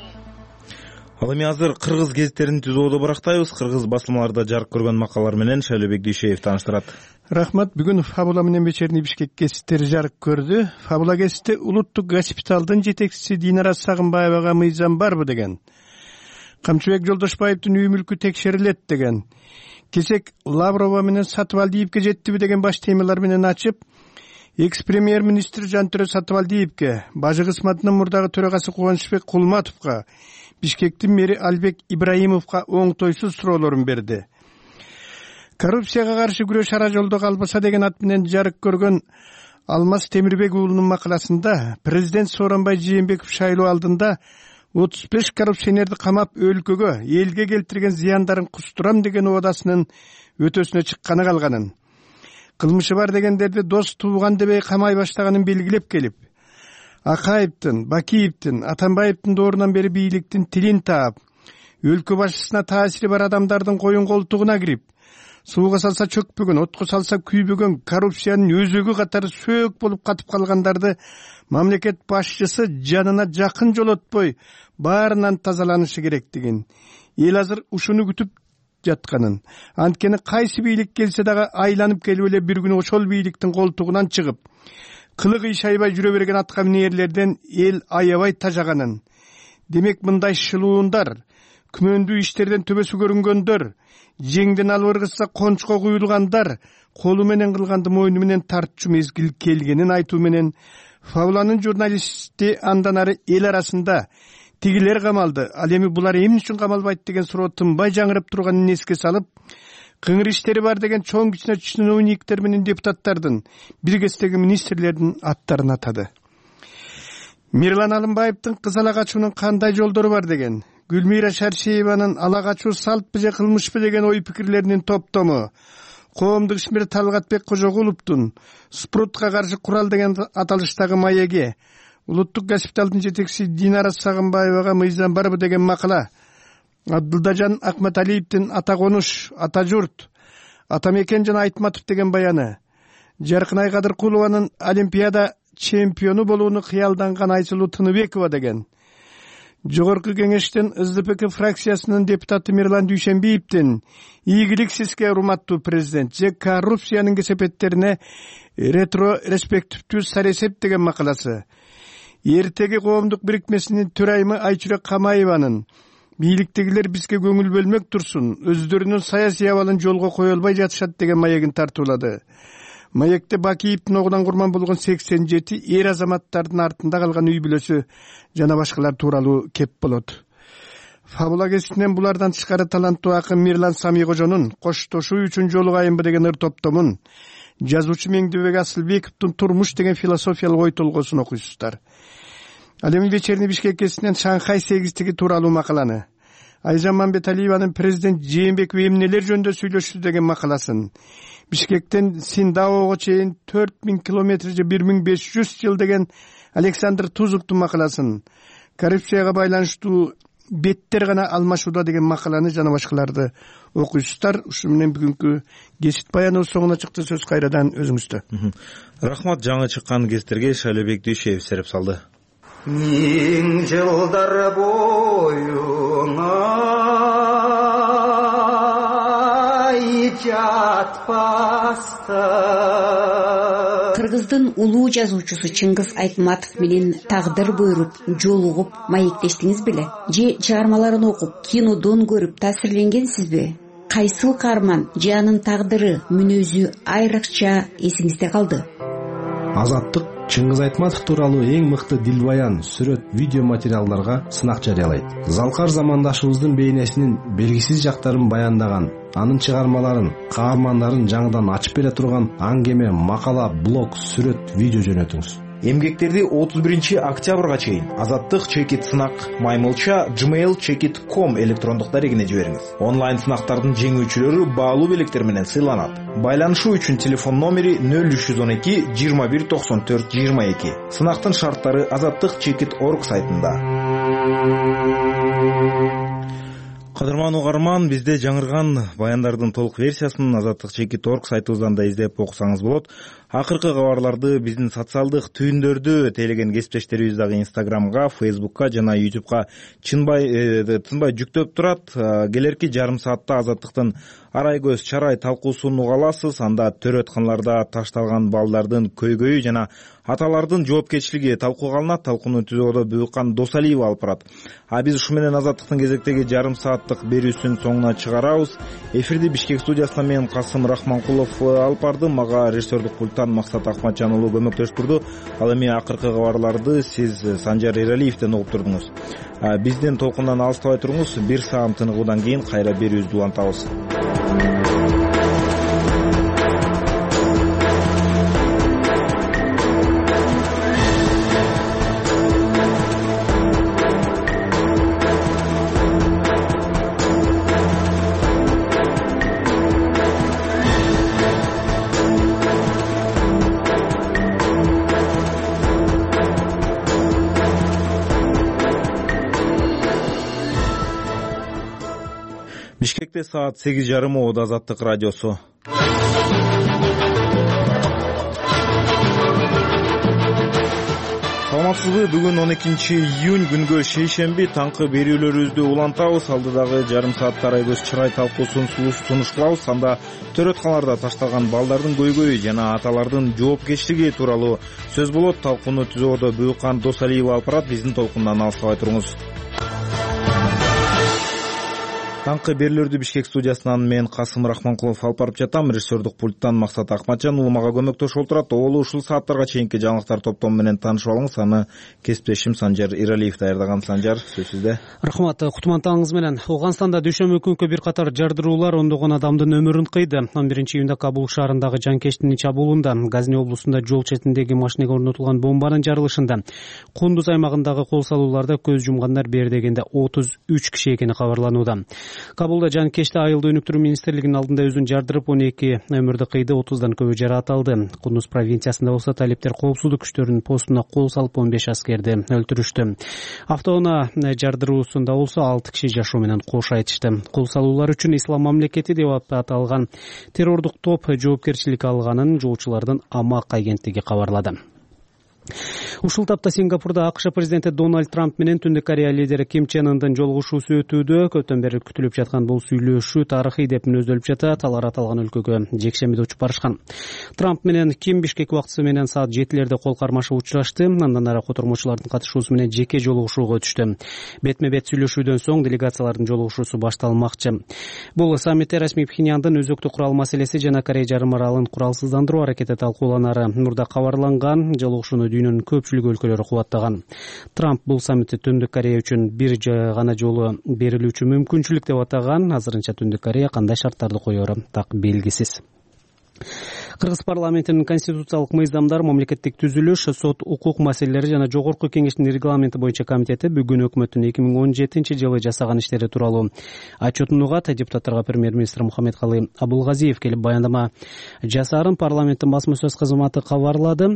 Ал эми азыр кыргыз гезиттерин түзүүдө барактайбыз. Кыргыз басылмаларда жарык көргөн макалалар менен Шайлообек Дүйшеев тааныштырат. Рахмат. Бүгүн Фабула менен Вечерний Бишкек гезиттери жарык көрдү. Фабула гезитте улуттук госпиталдын жетекчиси Динара Сагынбаевага мыйзам барбы деген. Камчыбек Жолдошбаевдин үй мүлкү текшерилет деген. Кесек Лаврова менен Сатыбалдиевге жеттиби деген баш темалар менен ачып, экс-премьер-министр Жантөрө Сатыбалдиевге, бажы кызматынын мурдагы төрагасы Кубанычбек Кулматовго, Бишкектин мэри Албек Ибраимовго оңтойсуз суроолорун берди. Коррупцияга каршы күрөш ара жолдо калбаса деген ат менен жарык көргөн Алмаз Темирбек уулунун макаласында президент Сооронбай Жээнбеков шайлоо алдында 35 коррупционерди камап өлкөгө, элге келтирген зыяндарын кустурам деген оодасынын өтөсүнө чыкканы калганын, кылмышы бар дегендерди дос тууган дебей камай баштаганын белгилеп келип, Акаевдин, Бакиевдин, Атамбаевдин доорунан бери бийликтин тилин таап, өлкө башчысына таасири бар адамдардын коюн колтугуна кирип, сууга салса чөкпөгөн, отко салса күйбөгөн коррупциянын өзөгү катары сөөк болуп катып калгандарды мамлекет башчысы жанына жакын жолотпой баарынан тазаланышы керектигин, эл азыр ушуну күтүп жатканын, анткени кайсы бийлик келсе дагы айланып келип эле бир күнү ошол бийликтин колтугунан чыгып, кылыгы шайбай жүрө берген атка минерлерден эл аябай тажаганын. Демек мындай шылуундар, күмөндүү иштерден төбөсү көрүнгөндөр, жеңден алып ыргытса кончко куюлгандар колу менен кылганды мойну менен тартчу мезгил келгенин айтуу менен Фабуланын журналисти андан ары эл арасында тигилер камалды, ал эми булар эмне үчүн камалбайт деген суроо тынбай жаңырып турганын эске салып, кыңыр иштери бар деген чоң кичине чиновниктер менен депутаттардын, биргестеги министрлердин аттарын атады. Мирлан Алымбаевдин кыз ала качуунун кандай жолдору бар деген, Гүлмира Шаршееванын ала качуу салтпы же кылмышпы деген ой пикирлеринин топтому, коомдук ишмер Талгатбек Кожогуловдун спрутка каршы курал деген аталыштагы маеги, улуттук госпиталдын жетекчиси Динара Сагынбаевага мыйзам барбы деген макала, Абдылдажан Акматалиевдин ата конуш, ата журт, ата мекен жана Айтматов деген баяны, Жаркынай Кадыркулованын Олимпиада чемпиону болууну кыялданган Айсулуу Тыныбекова деген, Жогорку кеңештин СДПК фракциясынын депутаты Мирлан Дүйшенбиевдин ийгилик сизге урматтуу президент же коррупциянын кесепеттерине ретроспективдүү саресеп деген макаласы, Эртеги коомдук бирикмесинин төрайымы Айчүрөк Камаеванын бийликтегилер бизге көңүл бөлмөк турсун, өздөрүнүн саясий абалын жолго кое албай жатышат деген маегин тартуулады. Маекте Бакиевдин огунан курман болгон 87 эр азаматтардын артында калган үй бүлөсү жана башкалар тууралуу кеп болот. Фабула кесинен булардан тышкары таланттуу акын Мирлан Самийкожонун коштошуу үчүн жолугайынбы деген ыр топтомун, жазуучу Меңдебек Асылбековдун турмуш деген философиялык ой толгосун окуйсуздар. Ал эми вечерний Бишкек кесинен Шанхай сегиздиги тууралуу макаланы, Айжан Мамбеталиеванын президент Жээнбеков эмнелер жөнүндө сүйлөштү деген макаласын, Бишкектен Синдаого чейин 4000 километр же 1500 жыл деген Александр Тузовдун макаласын, коррупцияга байланыштуу беттер гана алмашууда деген макаланы жана башкаларды окуйсуздар. Ушу менен бүгүнкү кесит баяныбыз соңуна чыкты. Сөз кайрадан өзүңүздө. Рахмат, жаңы чыккан кеситтерге Шайлообек Дүйшеев сереп салды. Миң жылдар боюна Кыргыздын улуу жазуучусу Чыңгыз Айтматов менен тагдыр буйруп, жолугуп, маектештиңиз беле? Же чыгармаларын окуп, кинодон көрүп таасирленгенсизби? Кайсыл каарман же анын тагдыры, мүнөзү айрыкча эсиңизде калды? Азаттык Чыңгыз Айтматов тууралуу эң мыкты дилбаян, сүрөт, видео материалдарга сынак жарыялайт. Залкар замандашыбыздын бейнесинин белгисиз жактарын баяндаган, анын чыгармаларын, каармандарын жаңыдан ачып бере турган аңгеме, макала, блог, сүрөт, видео жөнөтүңүз. Эмгектерди 31-октябрга чейин Азаттык чекит сынак маймылча gmail.com электрондук дарегине жибериңиз. Онлайн сынактардын жеңүүчүлөрү баалуу белектер менен сыйланат. Байланышуу үчүн телефон номери 0312 21 94 22. Сынактын шарттары azattikchekit.org сайтында. Кадырман угарман, бизде жаңырган баяндардын толук версиясын azattikchekit.org сайтыбыздан да издеп окусаңыз болот. Акыркы кабарларды биздин социалдык түйүндөрдө тейлеген кесиптештерибиз дагы Instagramга, Facebookка жана YouTubeга тынбай жүктөп турат. Келерки жарым саатта Азаттыктын арай көз чарай талкуусун уга аласыз. Анда төрөтканаларда ташталган балдардын көйгөйү жана аталардын жоопкерчилиги талкууга алынат. Талкууну түзүүгө Бүйкан Досалиева алып барат. Биз ушу менен Азаттыктын кезектеги жарым сааттык берүүсүнүн соңуна чыгарабыз. Эфирди Бишкек студиясынан мен Касым Рахманкулов алып бардым. Мага режиссердук пульттан Максат Акматжан уулу көмөктөшүп турду. Ал эми акыркы кабарларды сиз Санжар Эралиевден угуп турдуңуз. Биздин толкундан алыстабай туруңуз. Бир саам тыныгуудан кийин кайра берүүбүздү улантабыз. Бишкекте саат 8:30 Оодо Азаттык радиосу. Саламатсызбы? Бүгүн 12-июнь күнгө шейшемби таңкы берүүлөрүбүздү улантабыз. Алдыдагы жарым саатта арай көз чырай талкуусун сунуш кылабыз. Анда төрөтканаларда ташталган балдардын көйгөйү жана аталардын жоопкерчилиги тууралуу сөз болот. Талкууну түзүүгө Бүйкан Досалиева алып барат. Биздин толкундан алыстабай туруңуз. Таңкы берүүлөрдү Бишкек студиясынан мен Касым Рахманкулов алып барып жатам. Режиссердук пульттан Максат Акматжан уулу мага көмөктөшүп отурат. Оолу ушул сааттарга чейинки жаңылыктар топтому менен таанышып алыңыз. Аны кесиптешим Санжар Эралиев даярдаган. Санжар, сөз сизде. Рахмат, кутмандыгыңыз менен. Ауганстанда дүйшөмбү күнкү бир катар жардыруулар ондогон адамдын өмүрүн кыйды. 11-июнда Кабул шаарындагы жанкештин чабуулунда Газни облусунда жол четиндеги машинеге орнотулган бомбанын жарылышында Кундуз аймагындагы кол салууларда көз жумгандар бери дегенде 33 киши экени кабарланууда. Кабулда жанкешти айылды өнүктүрүү министрлигинин алдында өзүн жардырып 12 өмүрдү кыйды, 30дан көбү жаракат алды. Кундуз провинциясында болсо талиптер коопсуздук күчтөрүнүн постуна кол салып 15 аскерди өлтүрүштү. Автоунаа жардыруусунда болсо 6 киши жашоо менен кош айтышты. Кол салуулар үчүн Ислам мамлекети деп аталган террордук топ жоопкерчилик алганын жолчулардын Амак агенттиги кабарлады. Ушул тапта Сингапурда АКШ президенти Дональд Трамп менен Түндүк Корея лидери Ким Чен Ындын жолугушуусу өтүүдө. Көптөн бери күтүлүп жаткан бул сүйлөшүү тарыхый деп мүнөздөлүп жатат. Алар аталган өлкөгө жекшембиде учуп барышкан. Трамп менен Ким Бишкек убактысы менен саат 7-лерде кол кармашып учурашты. Андан ары котормочулардын катышуусу менен жеке жолугушууга өтүштү. Бетме-бет сүйлөшүүдөн соң делегациялардын жолугушуусу башталмакчы. Бул саммитте расмий Пхеньяндын өзөктүк курал маселеси жана Корея жарым аралын куралсыздандыруу аракети талкууланары мурда кабарланган. Жолугушууну дүйнөнүн көпчүлүк өлкөлөрү кубаттаган. Трамп бул саммитти Түндүк Корея үчүн бир гана жолу берилүүчү мүмкүнчүлүк деп атаган. Азырынча Түндүк Корея кандай шарттарды коёру так белгисиз. Кыргыз парламентинин конституциялык мыйзамдар, мамлекеттик түзүлүш, сот, укук маселелери жана жогорку кеңештин регламенти боюнча комитети бүгүн өкмөттүн 2017-жылы жасаган иштери тууралуу отчетун угат. Депутаттарга премьер-министр Мухаммедкалый Абулгазиев келип баяндама жасаарын парламенттин басма сөз кызматы кабарлады.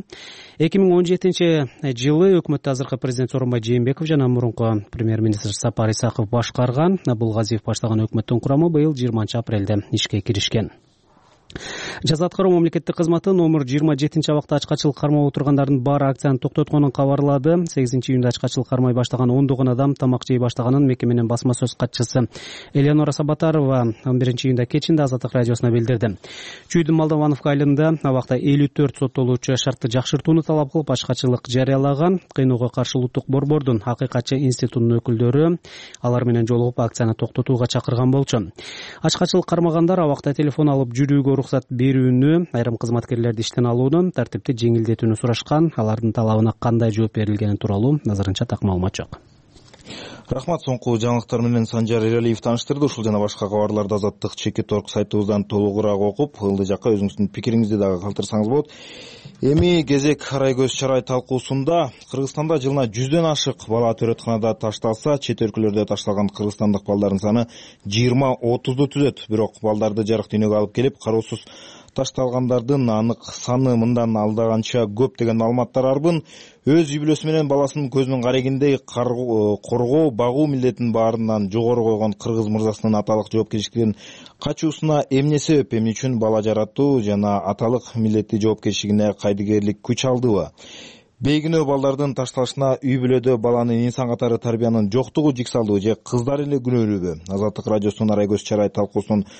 2017-жылы өкмөттү азыркы президент Сооронбай Жээнбеков жана мурунку премьер-министр Сапар Исаков башкарган. Абулгазиев баштаган өкмөттүн курамы быйыл 20-апрелде ишке киришкен. Жаза аткаруу мамлекеттик кызматы номер 27-абакта ачкачылык кармап отургандардын баары акцияны токтотконун кабарлады. 8-июнда ачкачылык кармай баштаган 10 адам тамак жей баштаганын мекеменин басма сөз катчысы Элеонора Сабатарова 11-июнда кечинде Азаттык радиосуна билдирди. Чүйдүн Молдовановка айылында абакта 54 соттолуучу шартты жакшыртууну талап кылып ачкачылык жарыялаган. Кыйноого каршы улуттук борбордун Акыйкатчы институтунун өкүлдөрү алар менен жолугуп акцияны токтотууга чакырган болчу. Ачкачылык кармагандар абакта телефон алып жүрүүгө уруксат берүүнү, айрым кызматкерлерди иштен алууну, тартипти жеңилдетүүнү сурашкан. Алардын талабына кандай жооп берилгени тууралуу азырынча так маалымат жок. Рахмат, соңку жаңылыктар менен Санжар Эралиев тааныштырды. Ушул жана башка кабарларды Азаттык Чекит.org сайтыбыздан толугураак окуп, ылдый жакка өзүңүздүн пикириңизди дагы калтырсаңыз болот. Эми кезек арай көз чарай талкуусунда. Кыргызстанда жылына 100дөн ашык бала төрөтканада ташталса, чет өлкөлөрдө ташталган кыргызстандык балдардын саны 20-30ду түзөт. Бирок балдарды жарык дүйнөгө алып келип, кароосуз ташталгандардын анык саны мындан алдаганча көп деген маалыматтар арбын. Өз үй бүлөсү менен баласынын көзүнүн карегиндей коргоо, багуу милдетин баарынан жогору койгон кыргыз мырзасынын аталык жоопкерчиликтен качуусуна эмне себеп, эмне үчүн бала жаратуу жана аталык милдетти жоопкерчилигине кайдыгерлик күч алдыбы? Бейгинөө балдардын ташталышына үй бүлөдө баланын инсан катары тарбиянын жоктугу жик салдыбы же кыздар эле күнөөлүүбү? Азаттык радиосунун арай көз чарай талкуусунун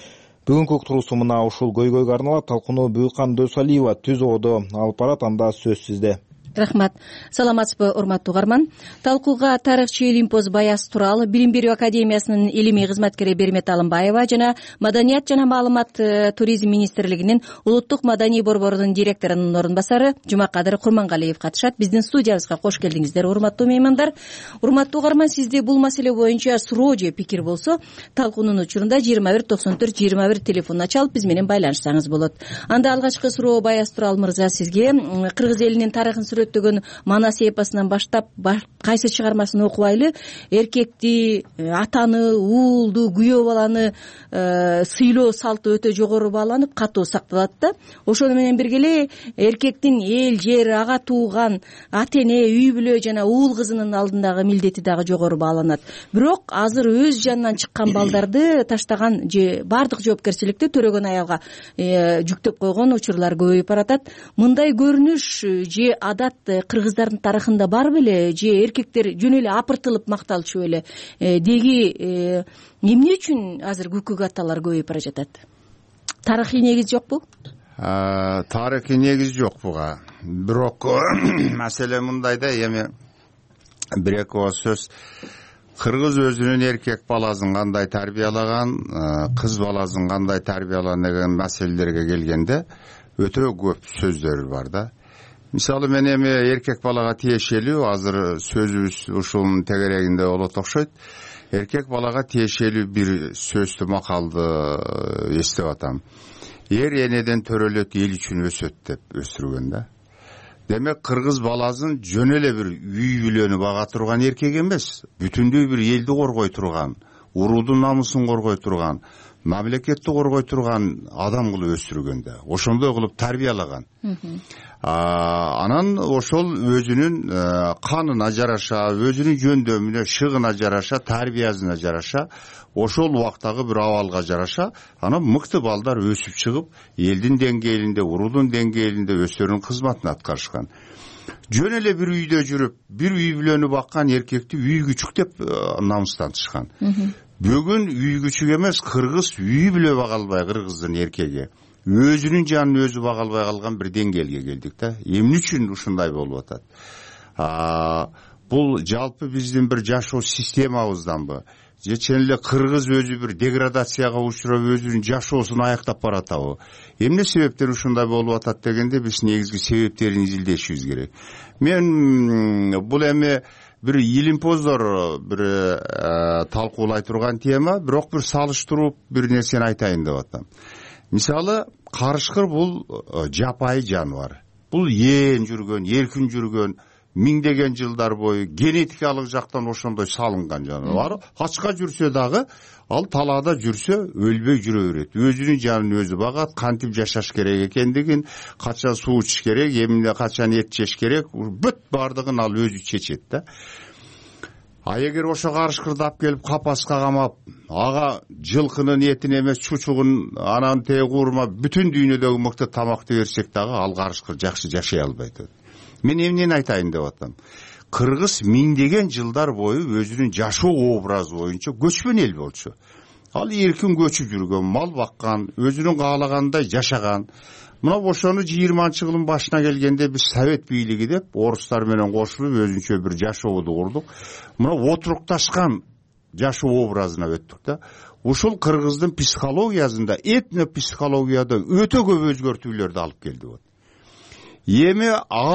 Бүгүнкү уктуруусу мына ушул көйгөйгө арналат. Талкууну Бүйкан Дөсалиева түз ободо алып барат, анда сөз сизде. Рахмат. Саламатсызбы, урматтуу угарман. Талкууга тарыхчы Илимпоз Баяз Турал, Билим берүү академиясынын илимий кызматкери Бермет Алымбаева жана Маданият жана маалымат туризм министрлигинин улуттук маданий борборунун директорунун орун басары Жумакадыр Курмангалиев катышат. Биздин студиябызга кош келдиңиздер, урматтуу меймандар. Урматтуу угарман, сизде бул маселе боюнча суроо же пикир болсо, талкуунун учурунда 2194-21 телефонуна чалып биз менен байланышсаңыз болот. Анда алгачкы суроо Баяз Турал мырза, сизге кыргыз элинин тарыхын сүрөттөгөн Манас эпосунан баштап кайсы чыгармасын окубайлы, эркекти, атаны, уулду, күйөө баланы сыйлоо салты өтө жогору бааланып, катуу сакталат да. Ошону менен бирге эле эркектин эл, жер, ага тууган, ата эне, үй бүлө жана уул кызынын алдындагы милдети дагы жогору бааланат. Бирок азыр өз жанынан чыккан балдарды таштаган же баардык жоопкерчиликти төрөгөн аялга жүктөп койгон учурлар көбөйүп баратат. Мындай көрүнүш же адат кыргыздардын тарыхында бар беле, же эркектер жөн эле апыртылып макталчу беле? Деги эмне үчүн азыр күкүк аталар көбөйүп бара жатат? Тарыхый негиз жокпу? Тарыхый негиз жок буга. Бирок маселе мындай да, эми бир-эки ооз сөз. Кыргыз өзүнүн эркек баласын кандай тарбиялаган, кыз баласын кандай тарбиялаган деген маселелерге келгенде өтө көп сөздөр бар да. Мисалы, мен эми эркек балага тиешелүү, азыр сөзүбүз ушунун тегерегинде болот окшойт. Эркек балага тиешелүү бир сөздү, макалды эстеп атам. Эр энеден төрөлөт, эл үчүн өсөт деп өстүргөн да. Демек, кыргыз баласын жөн эле бир үй бүлөнү бага турган эркек эмес, бүтүндөй бир элди коргой турган, уруудун намысын коргой турган, мамлекетти коргой турган адам кылып өстүргөн да. Ошондой кылып тарбиялаган. Анан ошол өзүнүн канына жараша, өзүнүн жөндөмүнө, шыгына жараша, тарбиясына жараша, ошол убактагы бир абалга жараша, анан мыкты балдар өсүп чыгып, элдин деңгээлинде, уруудун деңгээлинде өздөрүнүн кызматын аткарышкан. Жөн эле бир үйдө жүрүп, бир үй бүлөнү баккан эркекти үй күчүк деп намыстантышкан. Бүгүн үй күчүк эмес, кыргыз үй бүлө бага албай, кыргыздын эркеги өзүнүн жанын өзү бага албай калган бир деңгээлге келдик да. Эмне үчүн ушундай болуп атат? Бул жалпы биздин бир жашоо системабызданбы? Же чын эле кыргыз өзү бир деградацияга учурап өзүнүн жашоосун аяктап баратабы? Эмне себептен ушундай болуп атат дегенде биз негизги себептерин изилдешибиз керек. Мен бул эми бир илимпоздор бир талкуулай турган тема, бирок бир салыштырып бир нерсени айтайын деп атам. Мисалы, карышкыр бул жапайы жаныбар. Бул ээн жүргөн, эркин жүргөн, миңдеген жылдар бою генетикалык жактан ошондой салынган жаныбар. Ачка жүрсө дагы, ал талаада жүрсө өлбөй жүрө берет. Өзүнүн жанын өзү багат, кантип жашаш керек экендигин, качан суу ичиш керек, эмне качан эт жеш керек, бүт бардыгын ал өзү чечет да. Эгер ошо карышкырды алып келип капаска камап, ага жылкынын этин эмес, чучугун, анан тегурма, бүтүн дүйнөдөгү мыкты тамакты берсек дагы, ал карышкыр жакшы жашай албайт. Мен эмнени айтайын деп атам? Кыргыз миңдеген жылдар бою өзүнүн жашоо образы боюнча көчмөн эл болчу. Ал эркин көчүп жүргөн, мал баккан, өзүнүн каалагандай жашаган. Мына ошону 20-жылдын башына келгенде биз совет бийлиги деп орустар менен кошулуп өзүнчө бир жашообду курдук. Мына отурукташкан жашоо образына өттүк да. Ушул кыргыздын психологиясында, этнопсихологияда өтө көп өзгөртүүлөрдү алып келди. Эми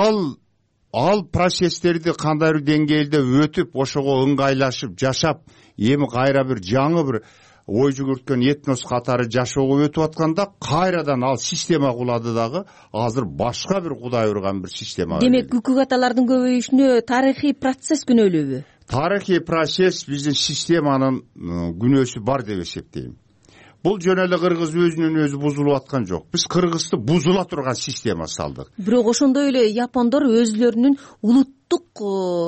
ал процесстерди кандайдыр деңгээлде өтүп, ошого ыңгайлашып жашап, эми кайра бир жаңы бир ой жүгүрткөн этнос катары жашоого өтүп атканда, кайрадан ал система кулады дагы, азыр башка бир кудай урган бир система. Демек, күкүк аталардын көбөйүшүнө тарыхый процесс күнөөлүүбү? Тарыхый процесс биздин системанын күнөөсү бар деп эсептейм. Бул жөн эле кыргыз өзүнүн өзү бузулуп аткан жок. Биз кыргызды бузула турган система салдык. Бирок ошондой эле япондор өзлөрүнүн улуттук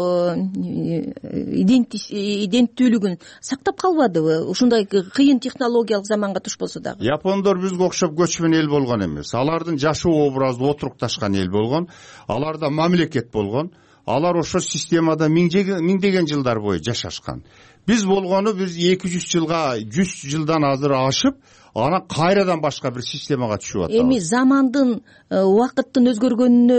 иденттүүлүгүн сактап калбадыбы? Ушундай кыйын технологиялык заманга туш болсо дагы. Япондор бизге окшоп көчмөн эл болгон эмес. Алардын жашоо образы отурукташкан эл болгон. Аларда мамлекет болгон. Алар ошо системада миңдеген жылдар бою жашашкан. биз болгону биз 100 жылдан азыр ашып анан кайрадан башка бир системага түшүп атабыз. Эми замандын убакыттын өзгөргөнүнө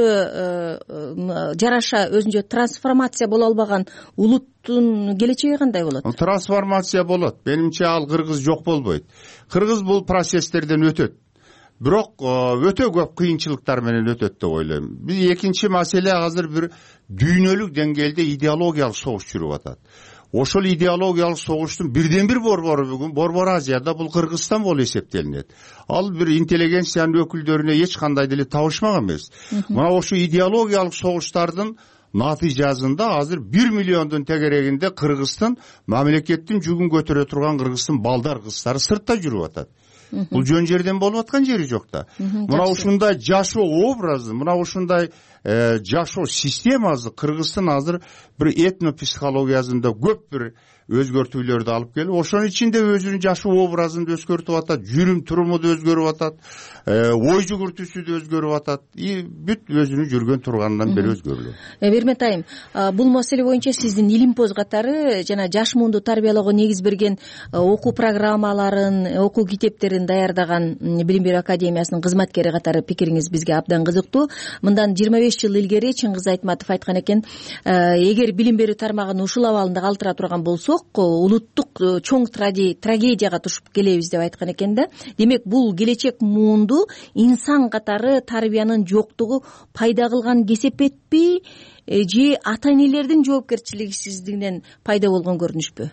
жараша өзүнчө трансформация боло албаган улуттун келечеги кандай болот? Трансформация болот. Менимче ал кыргыз жок болбойт. Кыргыз бул процесстерден өтөт. Бирок өтө көп кыйынчылыктар менен өтөт деп ойлойм. Биз экинчи маселе азыр бир дүйнөлүк деңгээлде идеологиялык согуш жүрүп атат. Ошол идеологиялык согуштун бирден бир борбору бүгүн Борбор Азияда бул Кыргызстан болуп эсептелинет. Ал бир интеллигенциянын өкүлдөрүнө эч кандай деле табышмак эмес. Мына ошо идеологиялык согуштардын натыйжасында азыр 1 миллиондун тегерегинде Кыргыздын мамлекеттин жүгүн көтөрө турган Кыргыздын балдар кыздары сыртта жүрүп атат. Бул жөн жерден болуп аткан жери жок да. Мына ушундай жашоо образы, мына ушундай жашоо системасы Кыргыздын азыр бир этнопсихологиясында көп бир өзгөртүүлөрдү алып келип, ошонун ичинде өзүнүн жашоо образын да өзгөртүп атат, жүрүм туруму да өзгөрүп атат, ой жүгүртүүсү да өзгөрүп атат, бүт өзүнүн жүргөн турганынан бери өзгөрүлөт. Бермет айым, бул маселе боюнча сиздин илимпоз катары жана жаш муунду тарбиялоого негиз берген окуу программаларын, окуу китептерин даярдаган Билим берүү академиясынын кызматкери катары пикириңиз бизге абдан кызыктуу. Мындан 25 жыл илгери Чыңгыз Айтматов айткан экен, эгер билим берүү тармагын ушул абалында калтыра турган болсок, улуттук чоң трагедияга тушуп келебиз деп айткан экен да. Демек, бул келечек муунду инсан катары тарбиянын жоктугу пайда кылган кесепетпи же ата-энелердин жоопкерчилигисиздигинен пайда болгон көрүнүшпү?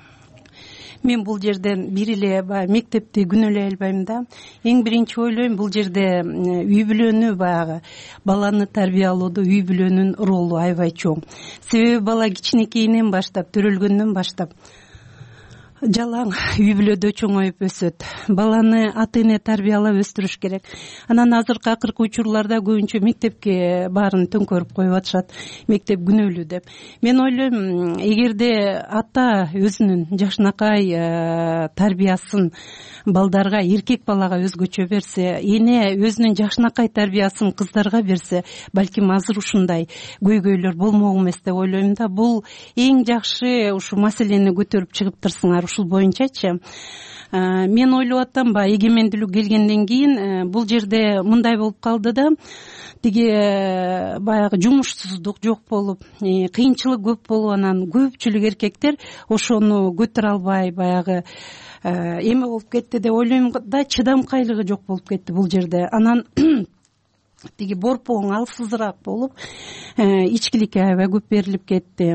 Мен бул жерден бир эле баягы мектепти күнөөлөй албайм да. Эң биринчи ойлойм, бул жерде үй бүлөнү баягы баланы тарбиялоодо үй бүлөнүн ролу аябай чоң. Себеби бала кичинекейинен баштап, төрөлгөндөн баштап жалаң үй бүлөдө чоңоюп өсөт. Баланы ата-эне тарбиялап өстүрүш керек. Анан азыркы акыркы учурларда көбүнчө мектепке баарын төңкөрүп коюп атышат, мектеп күнөөлүү деп. Мен ойлойм, эгерде ата өзүнүн жакшынакай тарбиясын балдарга, эркек балага өзгөчө берсе, эне өзүнүн жакшынакай тарбиясын кыздарга берсе, балким азыр ушундай көйгөйлөр болмок эмес деп ойлойм да. Бул эң жакшы ушул маселени көтөрүп чыгып турсуңар. Ушул боюнчачы мен ойлоп атам, эгемендүүлүк келгенден кийин бул жерде мындай болуп калды да, тиги баягы жумушсуздук жок болуп, кыйынчылык көп болуп, анан көпчүлүк эркектер ошону көтөрө албай баягы эме болуп кетти деп ойлойм да, чыдамкайлыгы жок болуп кетти бул жерде. Анан тиги борпоң алсызыраак болуп, ичкиликке аябай көп берилип кетти.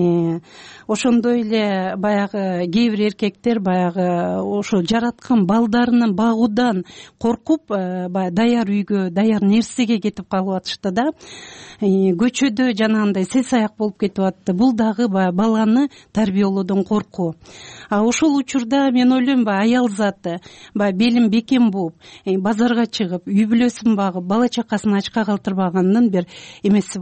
Ошондой эле баягы кээ бир эркектер баягы ошо жараткан балдарынын багуудан коркуп, баягы даяр үйгө, даяр нерсеге кетип калып атышты да. Көчөдө жанагындай сел-саяк болуп кетип атты. Бул дагы баягы баланы тарбиялоодон коркуу. Ошол учурда мен ойлойм, аял заты белин бекем бууп, базарга чыгып, үй бүлөсүн багып, бала чакасын ачка калтырбаганын бир эмеси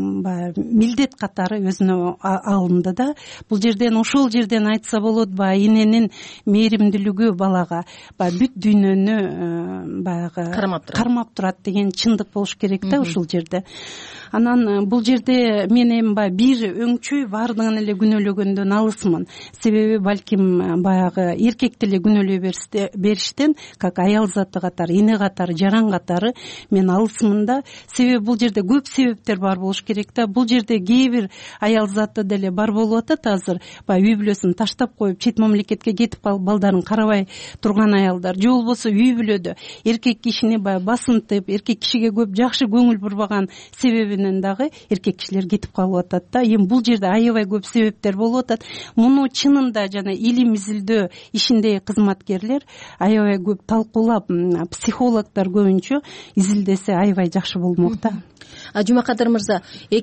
милдет катары өзүнө алынды да. Бул жерден, ошол жерден айтса болот, эненин мээримдүүлүгү балага бүт дүйнөнү баягы кармап турат деген чындык болуш керек да ушул жерде. Анан бул жерде мен эми бир өңчөй баардыгын эле күнөөлөгөндөн алысмын. Себеби балким баягы эркекти эле күнөөлөй бериштен, как аял заты катары, эне катары, жаран катары мен алысмын да. Себеби бул жерде көп себептер бар болуш керек да. Бул жерде кээ бир аял заты деле бар болуп атат азыр. Үй бүлөсүн таштап коюп, чет мамлекетке кетип калып, балдарын карабай турган аялдар. Же болбосо үй бүлөдө эркек кишини басынтып, эркек кишиге көп жакшы көңүл бурбаган себебинен дагы эркек кишилер кетип калып атат да. Эми бул жерде аябай көп себептер болуп атат. Муну чынында жана илим изилдөө ишиндеги кызматкерлер аябай көп талкуулап, психологдор көбүнчө изилдесе аябай жакшы болмок да. Жумакадыр мырза,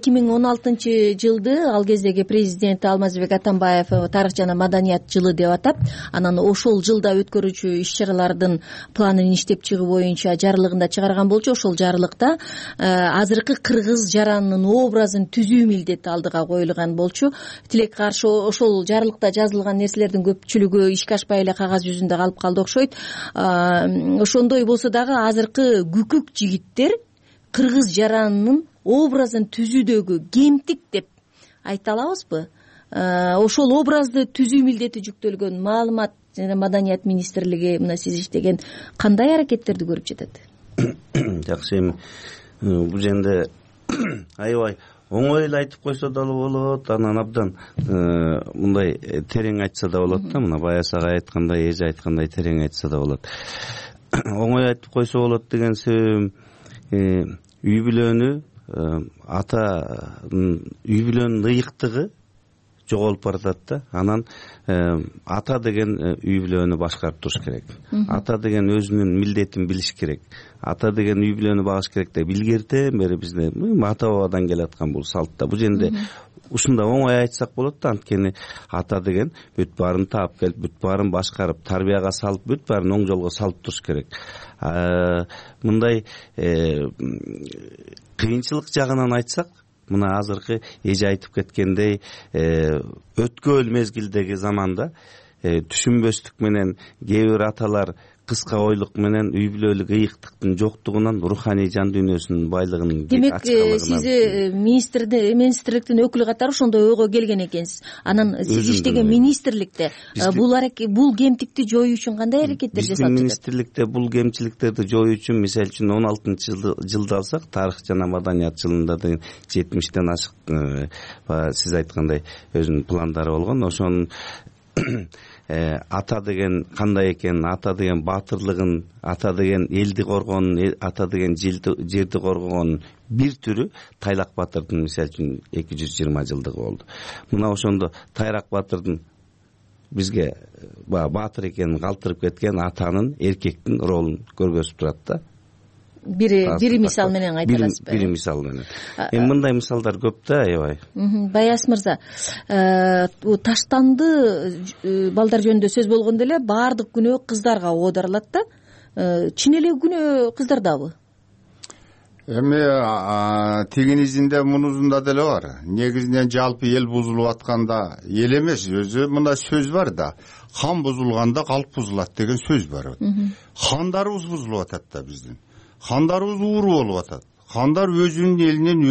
2016 жылды ал кездеги президент Алмазбек Атамбаев тарых жана маданият жылы деп атап, анан ошол жылда өткөрүүчү иш-чаралардын планын иштеп чыгуу боюнча жарлыгында чыгарган болчу. Ошол жарлыкта азыркы кыргыз жаранынын образын түзүү милдети алдыга коюлган болчу. Тилек каршы ошол жарлыкта жазылган нерселердин көпчүлүгү ишке ашпай эле кагаз жүзүндө калып калды окшойт. Ошондой болсо дагы азыркы күкүк жигиттер кыргыз жаранынын образын түзүүдөгү кемтик деп айта алабызбы? ошол образды түзүү милдети жүктөлгөн маалымат жана маданият министрлиги мына сиз иштеген кандай аракеттерди көрүп жатат? Жакшы, эми бул жерде аябай оңой эле айтып койсо дагы болот, анан абдан мындай терең айтса да болот да, мына баягы ага айткандай, эже айткандай терең айтса да болот. Оңой айтып койсо болот деген себебим үй бүлөнү атанын үй бүлөнүн ыйыктыгы жоголуп баратат да. Анан ата деген үй бүлөнү башкарып туруш керек. Ата деген өзүнүн милдетин билиш керек. Ата деген үй бүлөнү багыш керек деп илгертен бери бизде ата бабадан келаткан бул салтта. Бул жерде ушундай оңой айтсак болот да, анткени ата деген бүт баарын таап келип, бүт баарын башкарып, тарбияга салып, бүт баарын оң жолго салып туруш керек. Мындай кыйынчылык жагынан айтсак, мына азыркы эже айтып кеткендей, өткөн мезгилдеги заманда түшүнбөстүк менен кээ бир аталар кыска ойлук менен үй бүлөлүк ыйыктыктын жоктугунан руханий жан дүйнөсүнүн байлыгынын демек сиз министрликтин өкүлү катары ошондой ойго келген экенсиз. Анан сиз иштеген министрликте бул кемтикти жоюу үчүн кандай аракеттер жасалып жатат? Министрликте бул кемчиликтерди жоюу үчүн мисалы үчүн 16-жылды алсак, тарых жана маданият жылында 70ден ашык сиз айткандай өзүнүн пландары болгон. Ошонун ата деген кандай экен, ата деген баатырлыгын, ата деген элди коргонун, ата деген жерди коргогонун бир түрү Тайлак Батырдын мисалы үчүн 220 жылдыгы болду. Мына ошондо Тайрак Батырдын бизге баатыр экенин калтырып кеткен атанын, эркектин ролун көргөзүп турат да. Бири мисал менен айта аласызбы? Бири мисал менен. Эми мындай мисалдар көп да, аябай. Баяс мырза, таштанды балдар жөнүндө сөз болгондо эле баардык күнөө кыздарга оодарылат да. Чын эле күнөө кыздардабы? Эми тигинизинде мунусунда деле бар. Негизинен жалпы эл бузулуп атканда эл эмес, өзү мындай сөз бар да. Хан бузулганда калк бузулат деген сөз бар. Хандарыбыз бузулуп атат да биздин. Хандарыбыз ууру болуп атат. Хандар өзүнүн элинен,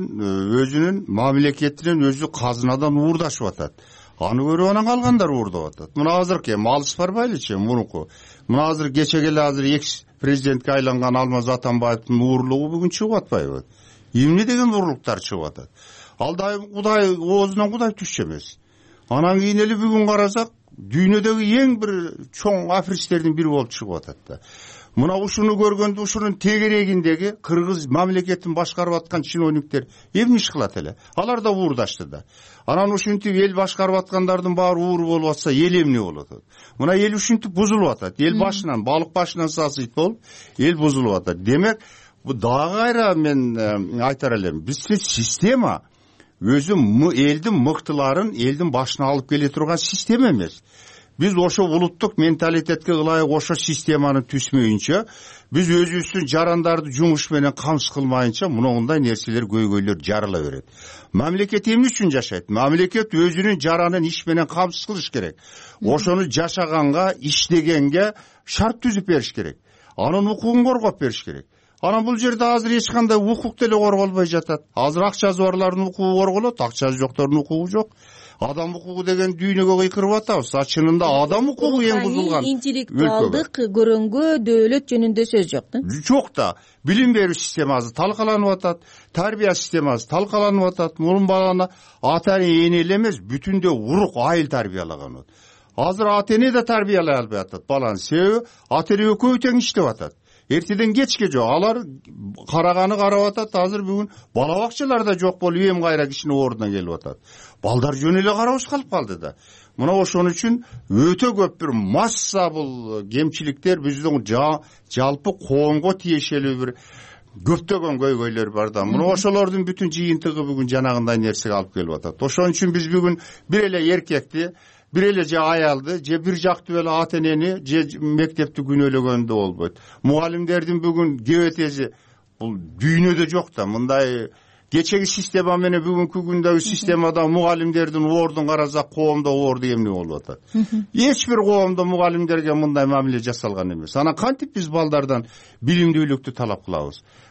өзүнүн мамлекетинен өзү казынадан уурдашып атат. Аны көрүп анан калгандар уурдап атат. Мына азыркы алыс барбайлычы мурунку. Мына азыр кече келе азыр экс президентке айланган Алмаз Атамбаевдин уурлугу бүгүн чыгып атпайбы? Эмне деген уурлуктар чыгып атат? Ал дайым Кудай оозунан Кудай түшчү эмес. Анан кийин эле бүгүн карасак, дүйнөдөгү эң бир чоң аферисттердин бири болуп чыгып атат да. Мына ушуну көргөндө ушунун тегерегиндеги кыргыз мамлекетин башкарып аткан чиновниктер эмне иш кылат эле? Алар да уурдашты да. Анан ушинтип эл башкарып аткандардын баары ууру болуп атса, эл эмне болот? Мына эл ушинтип бузулуп атат. Эл башынан, балык башынан сасыйт болуп, эл бузулуп атат. Демек, бу дагы кайра мен айтар элем. Бизде система өзү элдин мыктыларын элдин башына алып келе турган система эмес. Biz ошо улуттук менталитетке ылайык ошо системаны түзмөйүнчө, биз өзүбүздүн жарандарды жумуш менен камсыз кылмайынча мындай нерселер көйгөйлөр жарыла берет. Мамлекет эмне үчүн жашайт? Мамлекет өзүнүн жаранын иш менен камсыз кылыш керек. Ошону жашаганга, иштегенге шарт түзүп бериш керек. Анын укугун коргоп бериш керек. Анан бул жерде азыр эч кандай укук деле корголбой жатат. Азыр акчасы барлардын укугу корголот, акчасы жоктордун укугу жок. Адам укугу деген дүйнөгө кыйкырып атабыз. Чынында адам укугу эң бузулган. Интеллектуалдык, көрөңгө, дөөлөт жөнүндө сөз жок да? Жок да. Билим берүү системасы талкаланып атат, тарбия системасы талкаланып атат. Мурун баланы ата-эне эле эмес, бүтүндө урук айыл тарбиялаган. Азыр ата-эне да тарбиялай албай атат баланы. Себеби ата-эне экөө тең иштеп атат. Эртеден кечке жок. Алар караганы карап атат. Азыр бүгүн бала бакчаларда жок болуп, эм кайра кишинин ордуна келип атат. Балдар жөн эле карабыз калып калды да. Мына ошон үчүн өтө көп бир масса бул кемчиликтер биздин жалпы коомго тиешелүү бир көптөгөн көйгөйлөр бар да. Мына ошолордун бүтүн жыйынтыгы бүгүн жанагындай нерсеге алып келип атат. Ошон үчүн биз бүгүн бир эле эркекти, бир эле же аялды, же бир жактуу эле ата-энени, же мектепти күнөөлөгөндө болбойт. Мугалимдердин бүгүн кебетеси бул дүйнөдө жок да. Мындай кечеги система менен бүгүнкү күндөгү системада мугалимдердин ордун карасак, коомдо орду эмне болуп атат? Эч бир коомдо мугалимдерге мындай мамиле жасалган эмес. Анан кантип биз балдардан билимдүүлүктү талап кылабыз?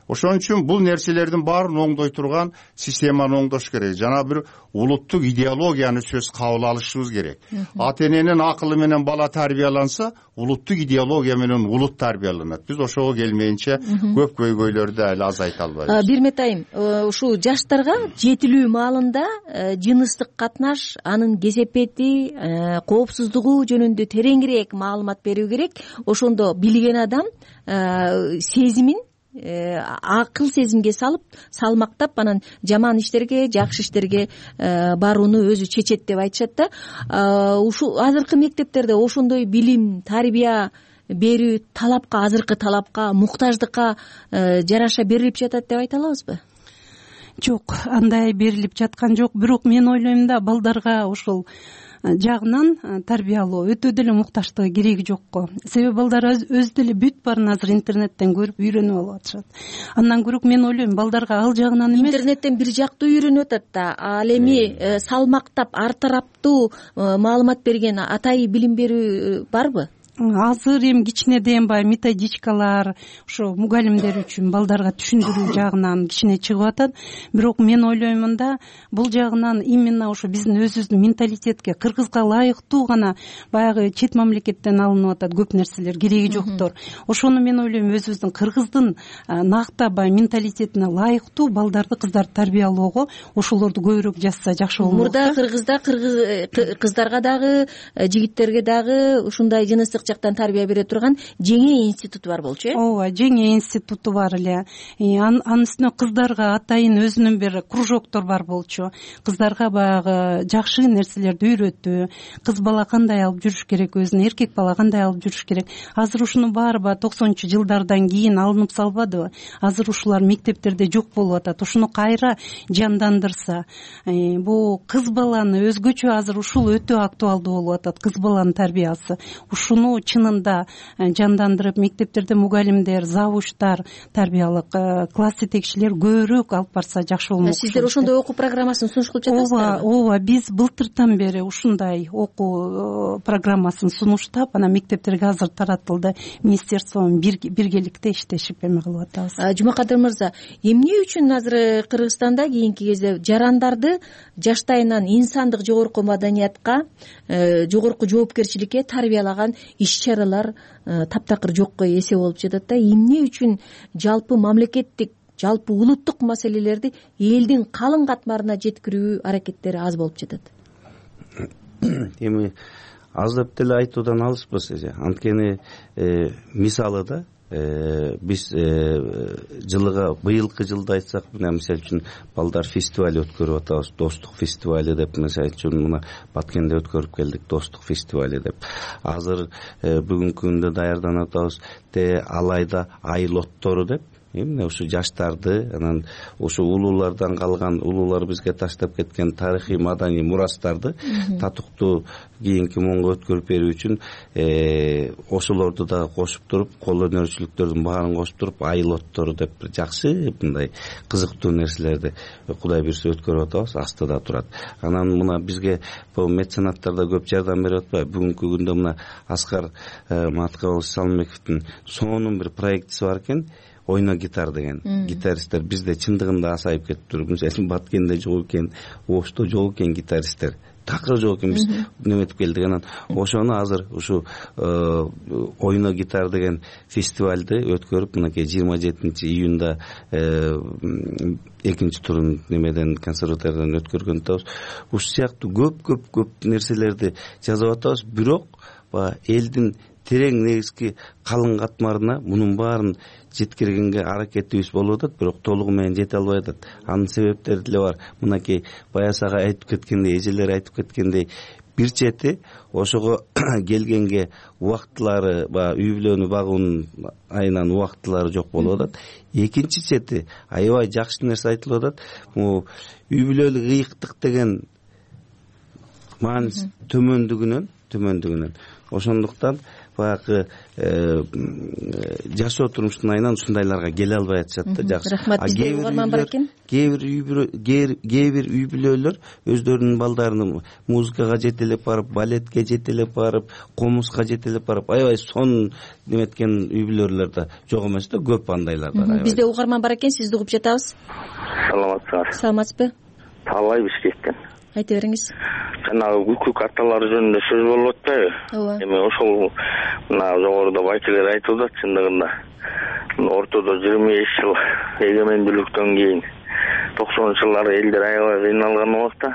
ошон үчүн бул нерселердин баарын оңдой турган системаны оңдош керек. Жана бир улуттук идеологияны сөз кабыл алышыбыз керек. Ата эненин акылы менен бала тарбияланса, улуттук идеология менен улут тарбияланат. Биз ошого келмейинче көп көйгөйлөрдү али азайта албайбыз. Бирмет айым, ушул жаштарга жетилүү маалында жыныстык катнаш, анын кесепети, коопсуздугу жөнүндө тереңирээк маалымат берүү керек. Ошондо билген адам сезимин акыл сезимге салып, салмактап, анан жаман иштерге, жакшы иштерге барууну өзү чечет деп айтышат да. Ушул азыркы мектептерде ошондой билим, тарбия берүү талапка, азыркы талапка, муктаждыкка жараша берилип жатат деп айта алабызбы? Жок, андай берилип жаткан жок. Бирок мен ойлойм да, балдарга ошол жагынан тарбиялоо өтө деле мукташтыгы кереги жокко. Себеби балдар өз деле бүт баарын азыр интернеттен көрүп үйрөнүп алып атышат. Андан көрөк мен ойлойм, балдарга ал жагынан эмес, интернеттен бир жактуу үйрөнүп атат да. Ал эми салмактап, ар тараптуу маалымат берген атайын билим берүү барбы? Азыр эми кичинеден баягы методичкалар ошо мугалимдер үчүн балдарга түшүндүрүү жагынан кичине чыгып атат. Бирок мен ойлоймун да, бул жагынан именно ошо биздин өзүбүздүн менталитетке, кыргызга ылайыктуу гана баягы чет мамлекеттен алынып атат көп нерселер, кереги жоктор. Ошону мен ойлойм, өзүбүздүн кыргыздын накта баягы менталитетине ылайыктуу балдарды, кыздарды тарбиялоого ошолорду көбүрөөк жазса жакшы болмок. Мурда Кыргызда кыздарга дагы, жигиттерге дагы ушундай жыныстык жактан тарбия бере турган Жеңе институту бар болчу, э? Ооба, Жеңе институту бар эле. Анын үстүнө кыздарга атайын өзүнүн бир кружоктор бар болчу. Кыздарга баягы жакшы нерселерди үйрөтүү, кыз бала кандай алып жүрүш керек өзүн, эркек бала кандай алып жүрүш керек. Азыр ушуну баары 90-жылдардан кийин алынып салбадыбы? Азыр ушулар мектептерде жок болуп атат. Ушуну кайра жандандырса, бул кыз баланы өзгөчө азыр ушул өтө актуалдуу болуп атат. Кыз баланын тарбиясы. Ушуну чынында жандандырып, мектептерде мугалимдер, завучтар, тарбиялык класс жетекчилер көбүрөөк алып барса жакшы болмок. Сиздер ошондой окуу программасын сунуш кылып жатасыздарбы? Ооба, биз былтыртан бери ушундай окуу программасын сунуштап, анан мектептерге азыр таратылды. Министерство биргеликте иштешип эме кылып атабыз. Жумакадыр мырза, эмне үчүн азыр Кыргызстанда кийинки кезде жарандарды жаштайынан инсандык жогорку маданиятка, жогорку жоопкерчиликке тарбиялаган иш-чаралар таптакыр жокко эсе болуп жатат да? Эмне үчүн жалпы мамлекеттик, жалпы улуттук маселелерди элдин калың катмарына жеткирүү аракеттери аз болуп жатат? Эми аз деп деле айтуудан алыспыз. Анткени мисалы да, биз жылыга, быйылкы жылда айтсак, мисалы үчүн балдар фестиваль өткөрүп атабыз, достук фестивали деп, мисалы үчүн мына Баткенде өткөрүп келдик, достук фестивали деп. Азыр бүгүнкү күндө даярданып атабыз, алайда айыл оттору деп. Эмне ушу жаштарды, анан ушу улуулардан калган, улуулар бизге таштап кеткен тарыхый маданий мурастарды татыктуу кийинки муунга өткөрүп берүү үчүн ошолорду да кошуп туруп, кол өнөрчүлүктөрдүн баарын кошуп туруп, айыл оттору деп бир жакшы мындай кызыктуу нерселерди Кудай буйрса өткөрүп атабыз, астыда турат. Анан мына бизге меценаттар да көп жардам берип атпайбы? Бүгүнкү күндө мына Аскар Маткабыл Салмбековдун сонун бир проектиси бар экен, ойно гитар деген. Гитаристтер бизде чындыгында асайып кетиптир. Мисалы Баткенде жок экен, Ошто жок экен гитаристтер. Такыр жок экен, биз неметип келдик. Анан ошону азыр ушу ойно гитар деген фестивалды өткөрүп, мынакей 27 июнда экинчи турун немеден, консерваториядан өткөргөн атабыз. Ушул сыяктуу көп нерселерди жазып атабыз. Бирок элдин терең негизги калың катмарына мунун баарын жеткиргенге аракетибиз болуп атат, бирок толугу менен жете албай атат. Анын себептери деле бар. Мынакей баясага айтып кеткендей, эжелер айтып кеткендей, бир чети ошого келгенге убактылары, үй бүлөнү багуунун айынан убактылары жок болуп атат. Экинчи чети аябай жакшы нерсе айтылып атат. Үй бүлөлүк ыйыктык деген мааниси төмөндүгүнөн ошондуктан баягы жашоо турмуштун айынан ушундайларга келе албай атышат да. Жакшы. Рахмат. Бизде угарман бар экен. Кээ бир үй бүлөлөр өздөрүнүн балдарын музыкага жетелеп барып, балетке жетелеп барып, комузга жетелеп барып, аябай сонун неметкен үй бүлөлөр да жок эмес да, көп андайлар бар. Бизде угарман бар экен, сизди угуп жатабыз. Саламатсызбы? Саламатсызбы? Таалай Бишкектен. Айта бериңиз. Жанагы укук карталары жөнүндө сөз болуп атпайбы? Ооба. Эми ошол мына жогоруда байкелер айтып атат, чындыгында ортодо 25 жыл эгемендүүлүктөн кийин 90 жылдары элдер аябай кыйналган убакта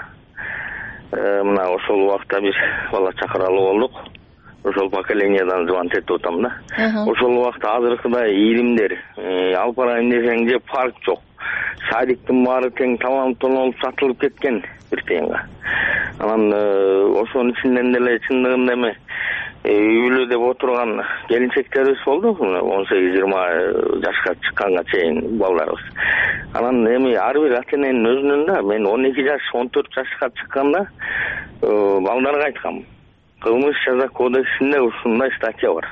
мына ошол убакта биз бала чакыралуу болдук. Ошол поколениядан звонок этип атам да. Ошол убакта азыркыдай ийримдер алып барайын десең же парк жок. Садиктин баары тең таланып сатылып кеткен бир тыйынга. Анан ошонун ичинен деле чындыгында эми үй бүлө деп отурган келинчектерибиз болду, 18-20 жашка чыкканга чейин балдарыбыз. Анан эми ар бир ата эненин өзүнүн да, мен 12 жаш, 14 жашка чыкканда балдарга айткам. Кылмыш жаза кодексинде ушундай статья бар.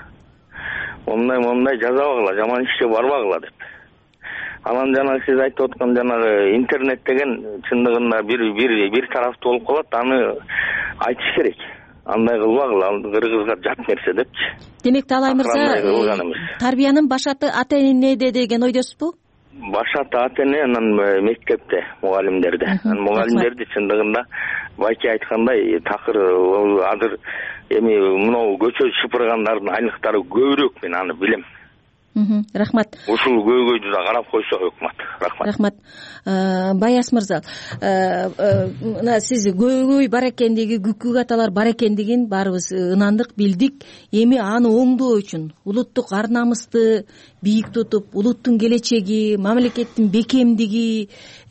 Мондай жазабагыла, жаман ишке барбагыла деп. Анан жана сиз айтып аткан жанагы интернет деген чындыгында бир тараптуу болуп калат, аны айтыш керек. Андай кылбагыла, кыргызга жат нерсе депчи. Демек Таалай мырза, тарбиянын башаты ата энеде деген ойдосузбу? Башаты ата эне, анан мектепте, мугалимдерде. Мугалимдерди чындыгында байке айткандай такыр азыр эми мынау көчө шыпыргандардын айлыктары көбүрөөк, мен аны билем. Рахмат. Ушул көйгөйдү да карап койсо өкмөт. Рахмат. Рахмат. Баяс мырза, мына сиз көйгөй бар экендиги, күкүк аталар бар экендигин баарыбыз ынандык, билдик. Эми аны оңдоо үчүн улуттук ар намысты бийик тутуп, улуттун келечеги, мамлекеттин бекемдиги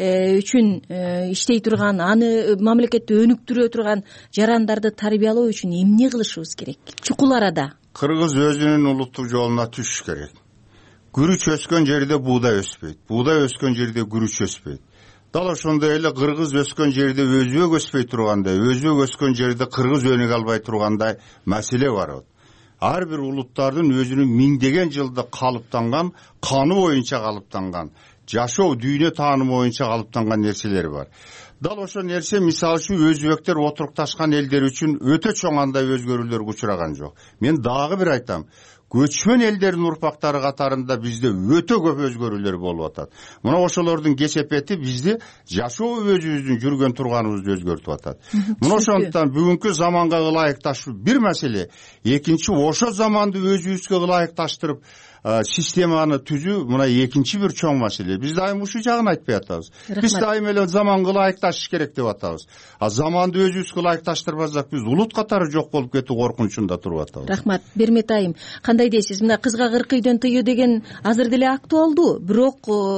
үчүн иштей турган, аны мамлекетти өнүктүрө турган жарандарды тарбиялоо үчүн эмне кылышыбыз керек? Чукул арада. Кыргыз өзүнүн улуттук жолуна түшүш керек. Күрүч өскөн жерде буудай өспөйт. Буудай өскөн жерде күрүч өспөйт. Дал ошондой эле кыргыз өскөн жерде өзбек өспөй тургандай, өзбек өскөн жерде кыргыз өнүгө албай тургандай маселе бар. Ар бир улуттардын өзүнүн миңдеген жылда калыптанган, каны боюнча калыптанган, жашоо дүйнө таанымы боюнча калыптанган нерселери бар. Дал ошо нерсе мисалы үчүн өзбектер отурукташкан элдер үчүн өтө чоң андай өзгөрүүлөргө учураган жок. Мен дагы бир айтам. Көчмөн элдердин урпактары катарында бизде өтө көп өзгөрүүлөр болуп атат. Мына ошолордун кесепети бизди жашоо өзүбүздүн жүргөн турганыбызды өзгөртүп атат. Мына ошондуктан бүгүнкү заманга ылайыкташуу бир маселе, экинчи ошо заманды өзүбүзгө ылайыкташтырып системаны түзүү мына экинчи бир чоң маселе. Биз дайым ушул жагын айтпай атабыз. Биз дайым эле заманга ылайыкташыш керек деп атабыз. Заманды өзүбүзгө ылайыкташтырбасак биз улут катары жок болуп кетүү коркунучунда туруп атабыз. Рахмат. Бермет айым, кандай дейсиз? Мына кызга 40 үйдөн тыюу деген азыр деле актуалдуу, бирок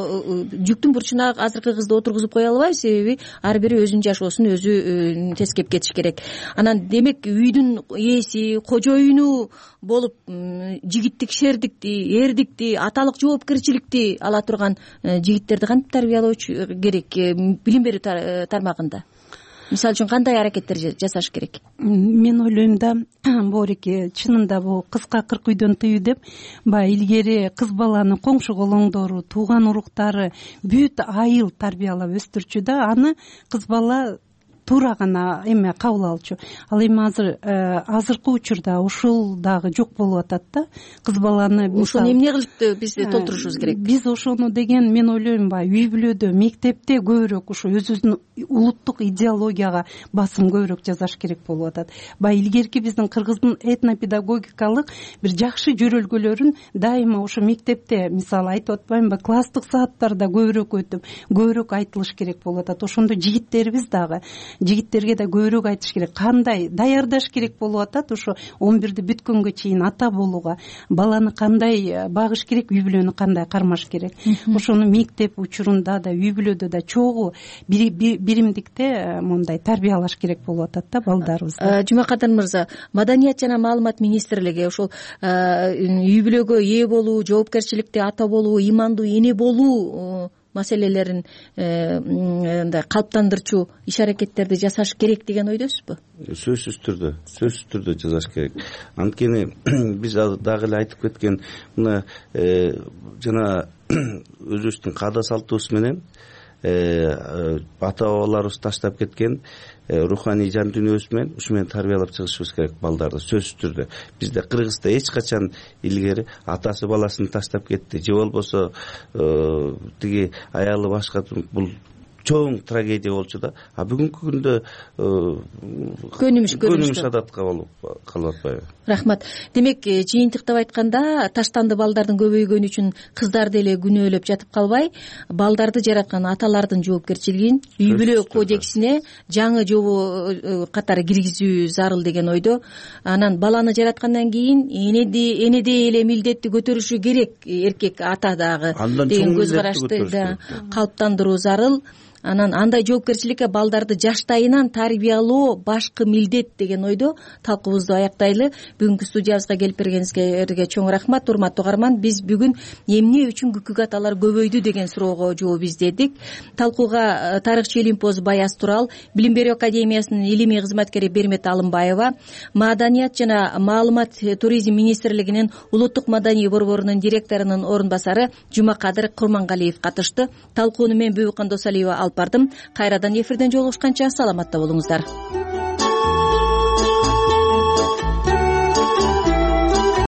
жүктүн бурчуна азыркы кызды отургузуп кое албайбыз, себеби ар бири өзүнүн жашоосун өзү тескеп кетиш керек. Анан демек үйдүн ээси, кожоюну болуп жигиттик шердикти, эрдикти, аталык жоопкерчиликти ала турган жигиттерди кантип тарбиялоо керек билим берүү тармагында? Мисалы үчүн кандай аракеттер жасаш керек? Мен ойлойм да, Боореке, чынында бул кызга 40 үйдөн тыюу деп, баягы илгери кыз баланы коңшу колоңдору, тууган уруктары бүт айыл тарбиялап өстүрчү да, аны кыз бала туура гана эме кабыл алчу. Ал эми азыркы учурда ушул дагы жок болуп атат да. Кыз баланы ошону эмне кылып биз толтурушубуз керек? Биз ошону деген, мен ойлойм, үй бүлөдө, мектепте көбүрөөк ушу өзүбүздүн улуттук идеологияга басым көбүрөөк жасаш керек болуп атат. Баягы илгерки биздин кыргыздын этнопедагогикалык бир жакшы жөрөлгөлөрүн дайыма ошо мектепте, мисалы айтып атпаймынбы, класстык сааттарда көбүрөөк өтүп, көбүрөөк айтылыш керек болуп атат. Ошондо жигиттерибиз дагы, жигиттерге да көбүрөөк айтыш керек, кандай даярдаш керек болуп атат. Ошо 11-ди бүткөнгө чейин ата болууга, баланы кандай багыш керек, үй бүлөнү кандай кармаш керек. Ошону мектеп учурунда да, үй бүлөдө да чогуу биримдикте мондай тарбиялаш керек болуп атат да балдарыбызды. Жумакадыр мырза, Маданият жана маалымат министрлиги ошол үй бүлөгө ээ болуу, жоопкерчиликте ата болуу, имандуу эне болуу маселелерин мындай калыптандырчу иш аракеттерди жасаш керек деген ойдосузбу? Сөзсүз түрдө жасаш керек. Анткени биз дагы эле айтып кеткен мына жана өзүбүздүн каада салтыбыз менен ата бабаларыбыз таштап кеткен руханий жан дүйнөбүз менен ушу менен тарбиялап чыгышыбыз керек балдарды. Сөзсүз түрдө бизде Кыргызда эч качан илгери атасы баласын таштап кетти же болбосо тиги аялы башка, бул чоң трагедия болчу да. А бүгүнкү күндө көнүмүш адатка болуп калып атпайбы? Рахмат. Демек, жыйынтыктап айтканда таштанды балдардын көбөйгөнү үчүн кыздар деле күнөөлөп жатып калбай, балдарды жараткан аталардын жоопкерчилигин үй бүлө кодексине жаңы жобо катары киргизүү зарыл деген ойдо. Анан баланы жараткандан кийин энедей эле милдетти көтөрүшү керек эркек ата дагы деген көз карашты да калыптандыруу зарыл. Анан андай жоопкерчиликке балдарды жаштайынан тарбиялоо башкы милдет деген ойдо талкуубузду аяктайлы. Бүгүнкү студиябызга келип бергениңизге чоң рахмат. Урматтуу угарман, биз бүгүн эмне үчүн күкүк аталар көбөйдү деген суроого жооп издедик. Талкууга тарыхчы Илимпоз Баяз Турал, Билим берүү академиясынын илимий кызматкери Бермет Алымбаева, Маданият жана маалымат туризм министрлигинин улуттук маданий борборунун директорунун орун басары Жумакадыр Курмангалиев катышты. Талкууну мен Бүбүкан Досалиева алып бардым. Кайрадан эфирден жолугушканча саламатта болуңуздар.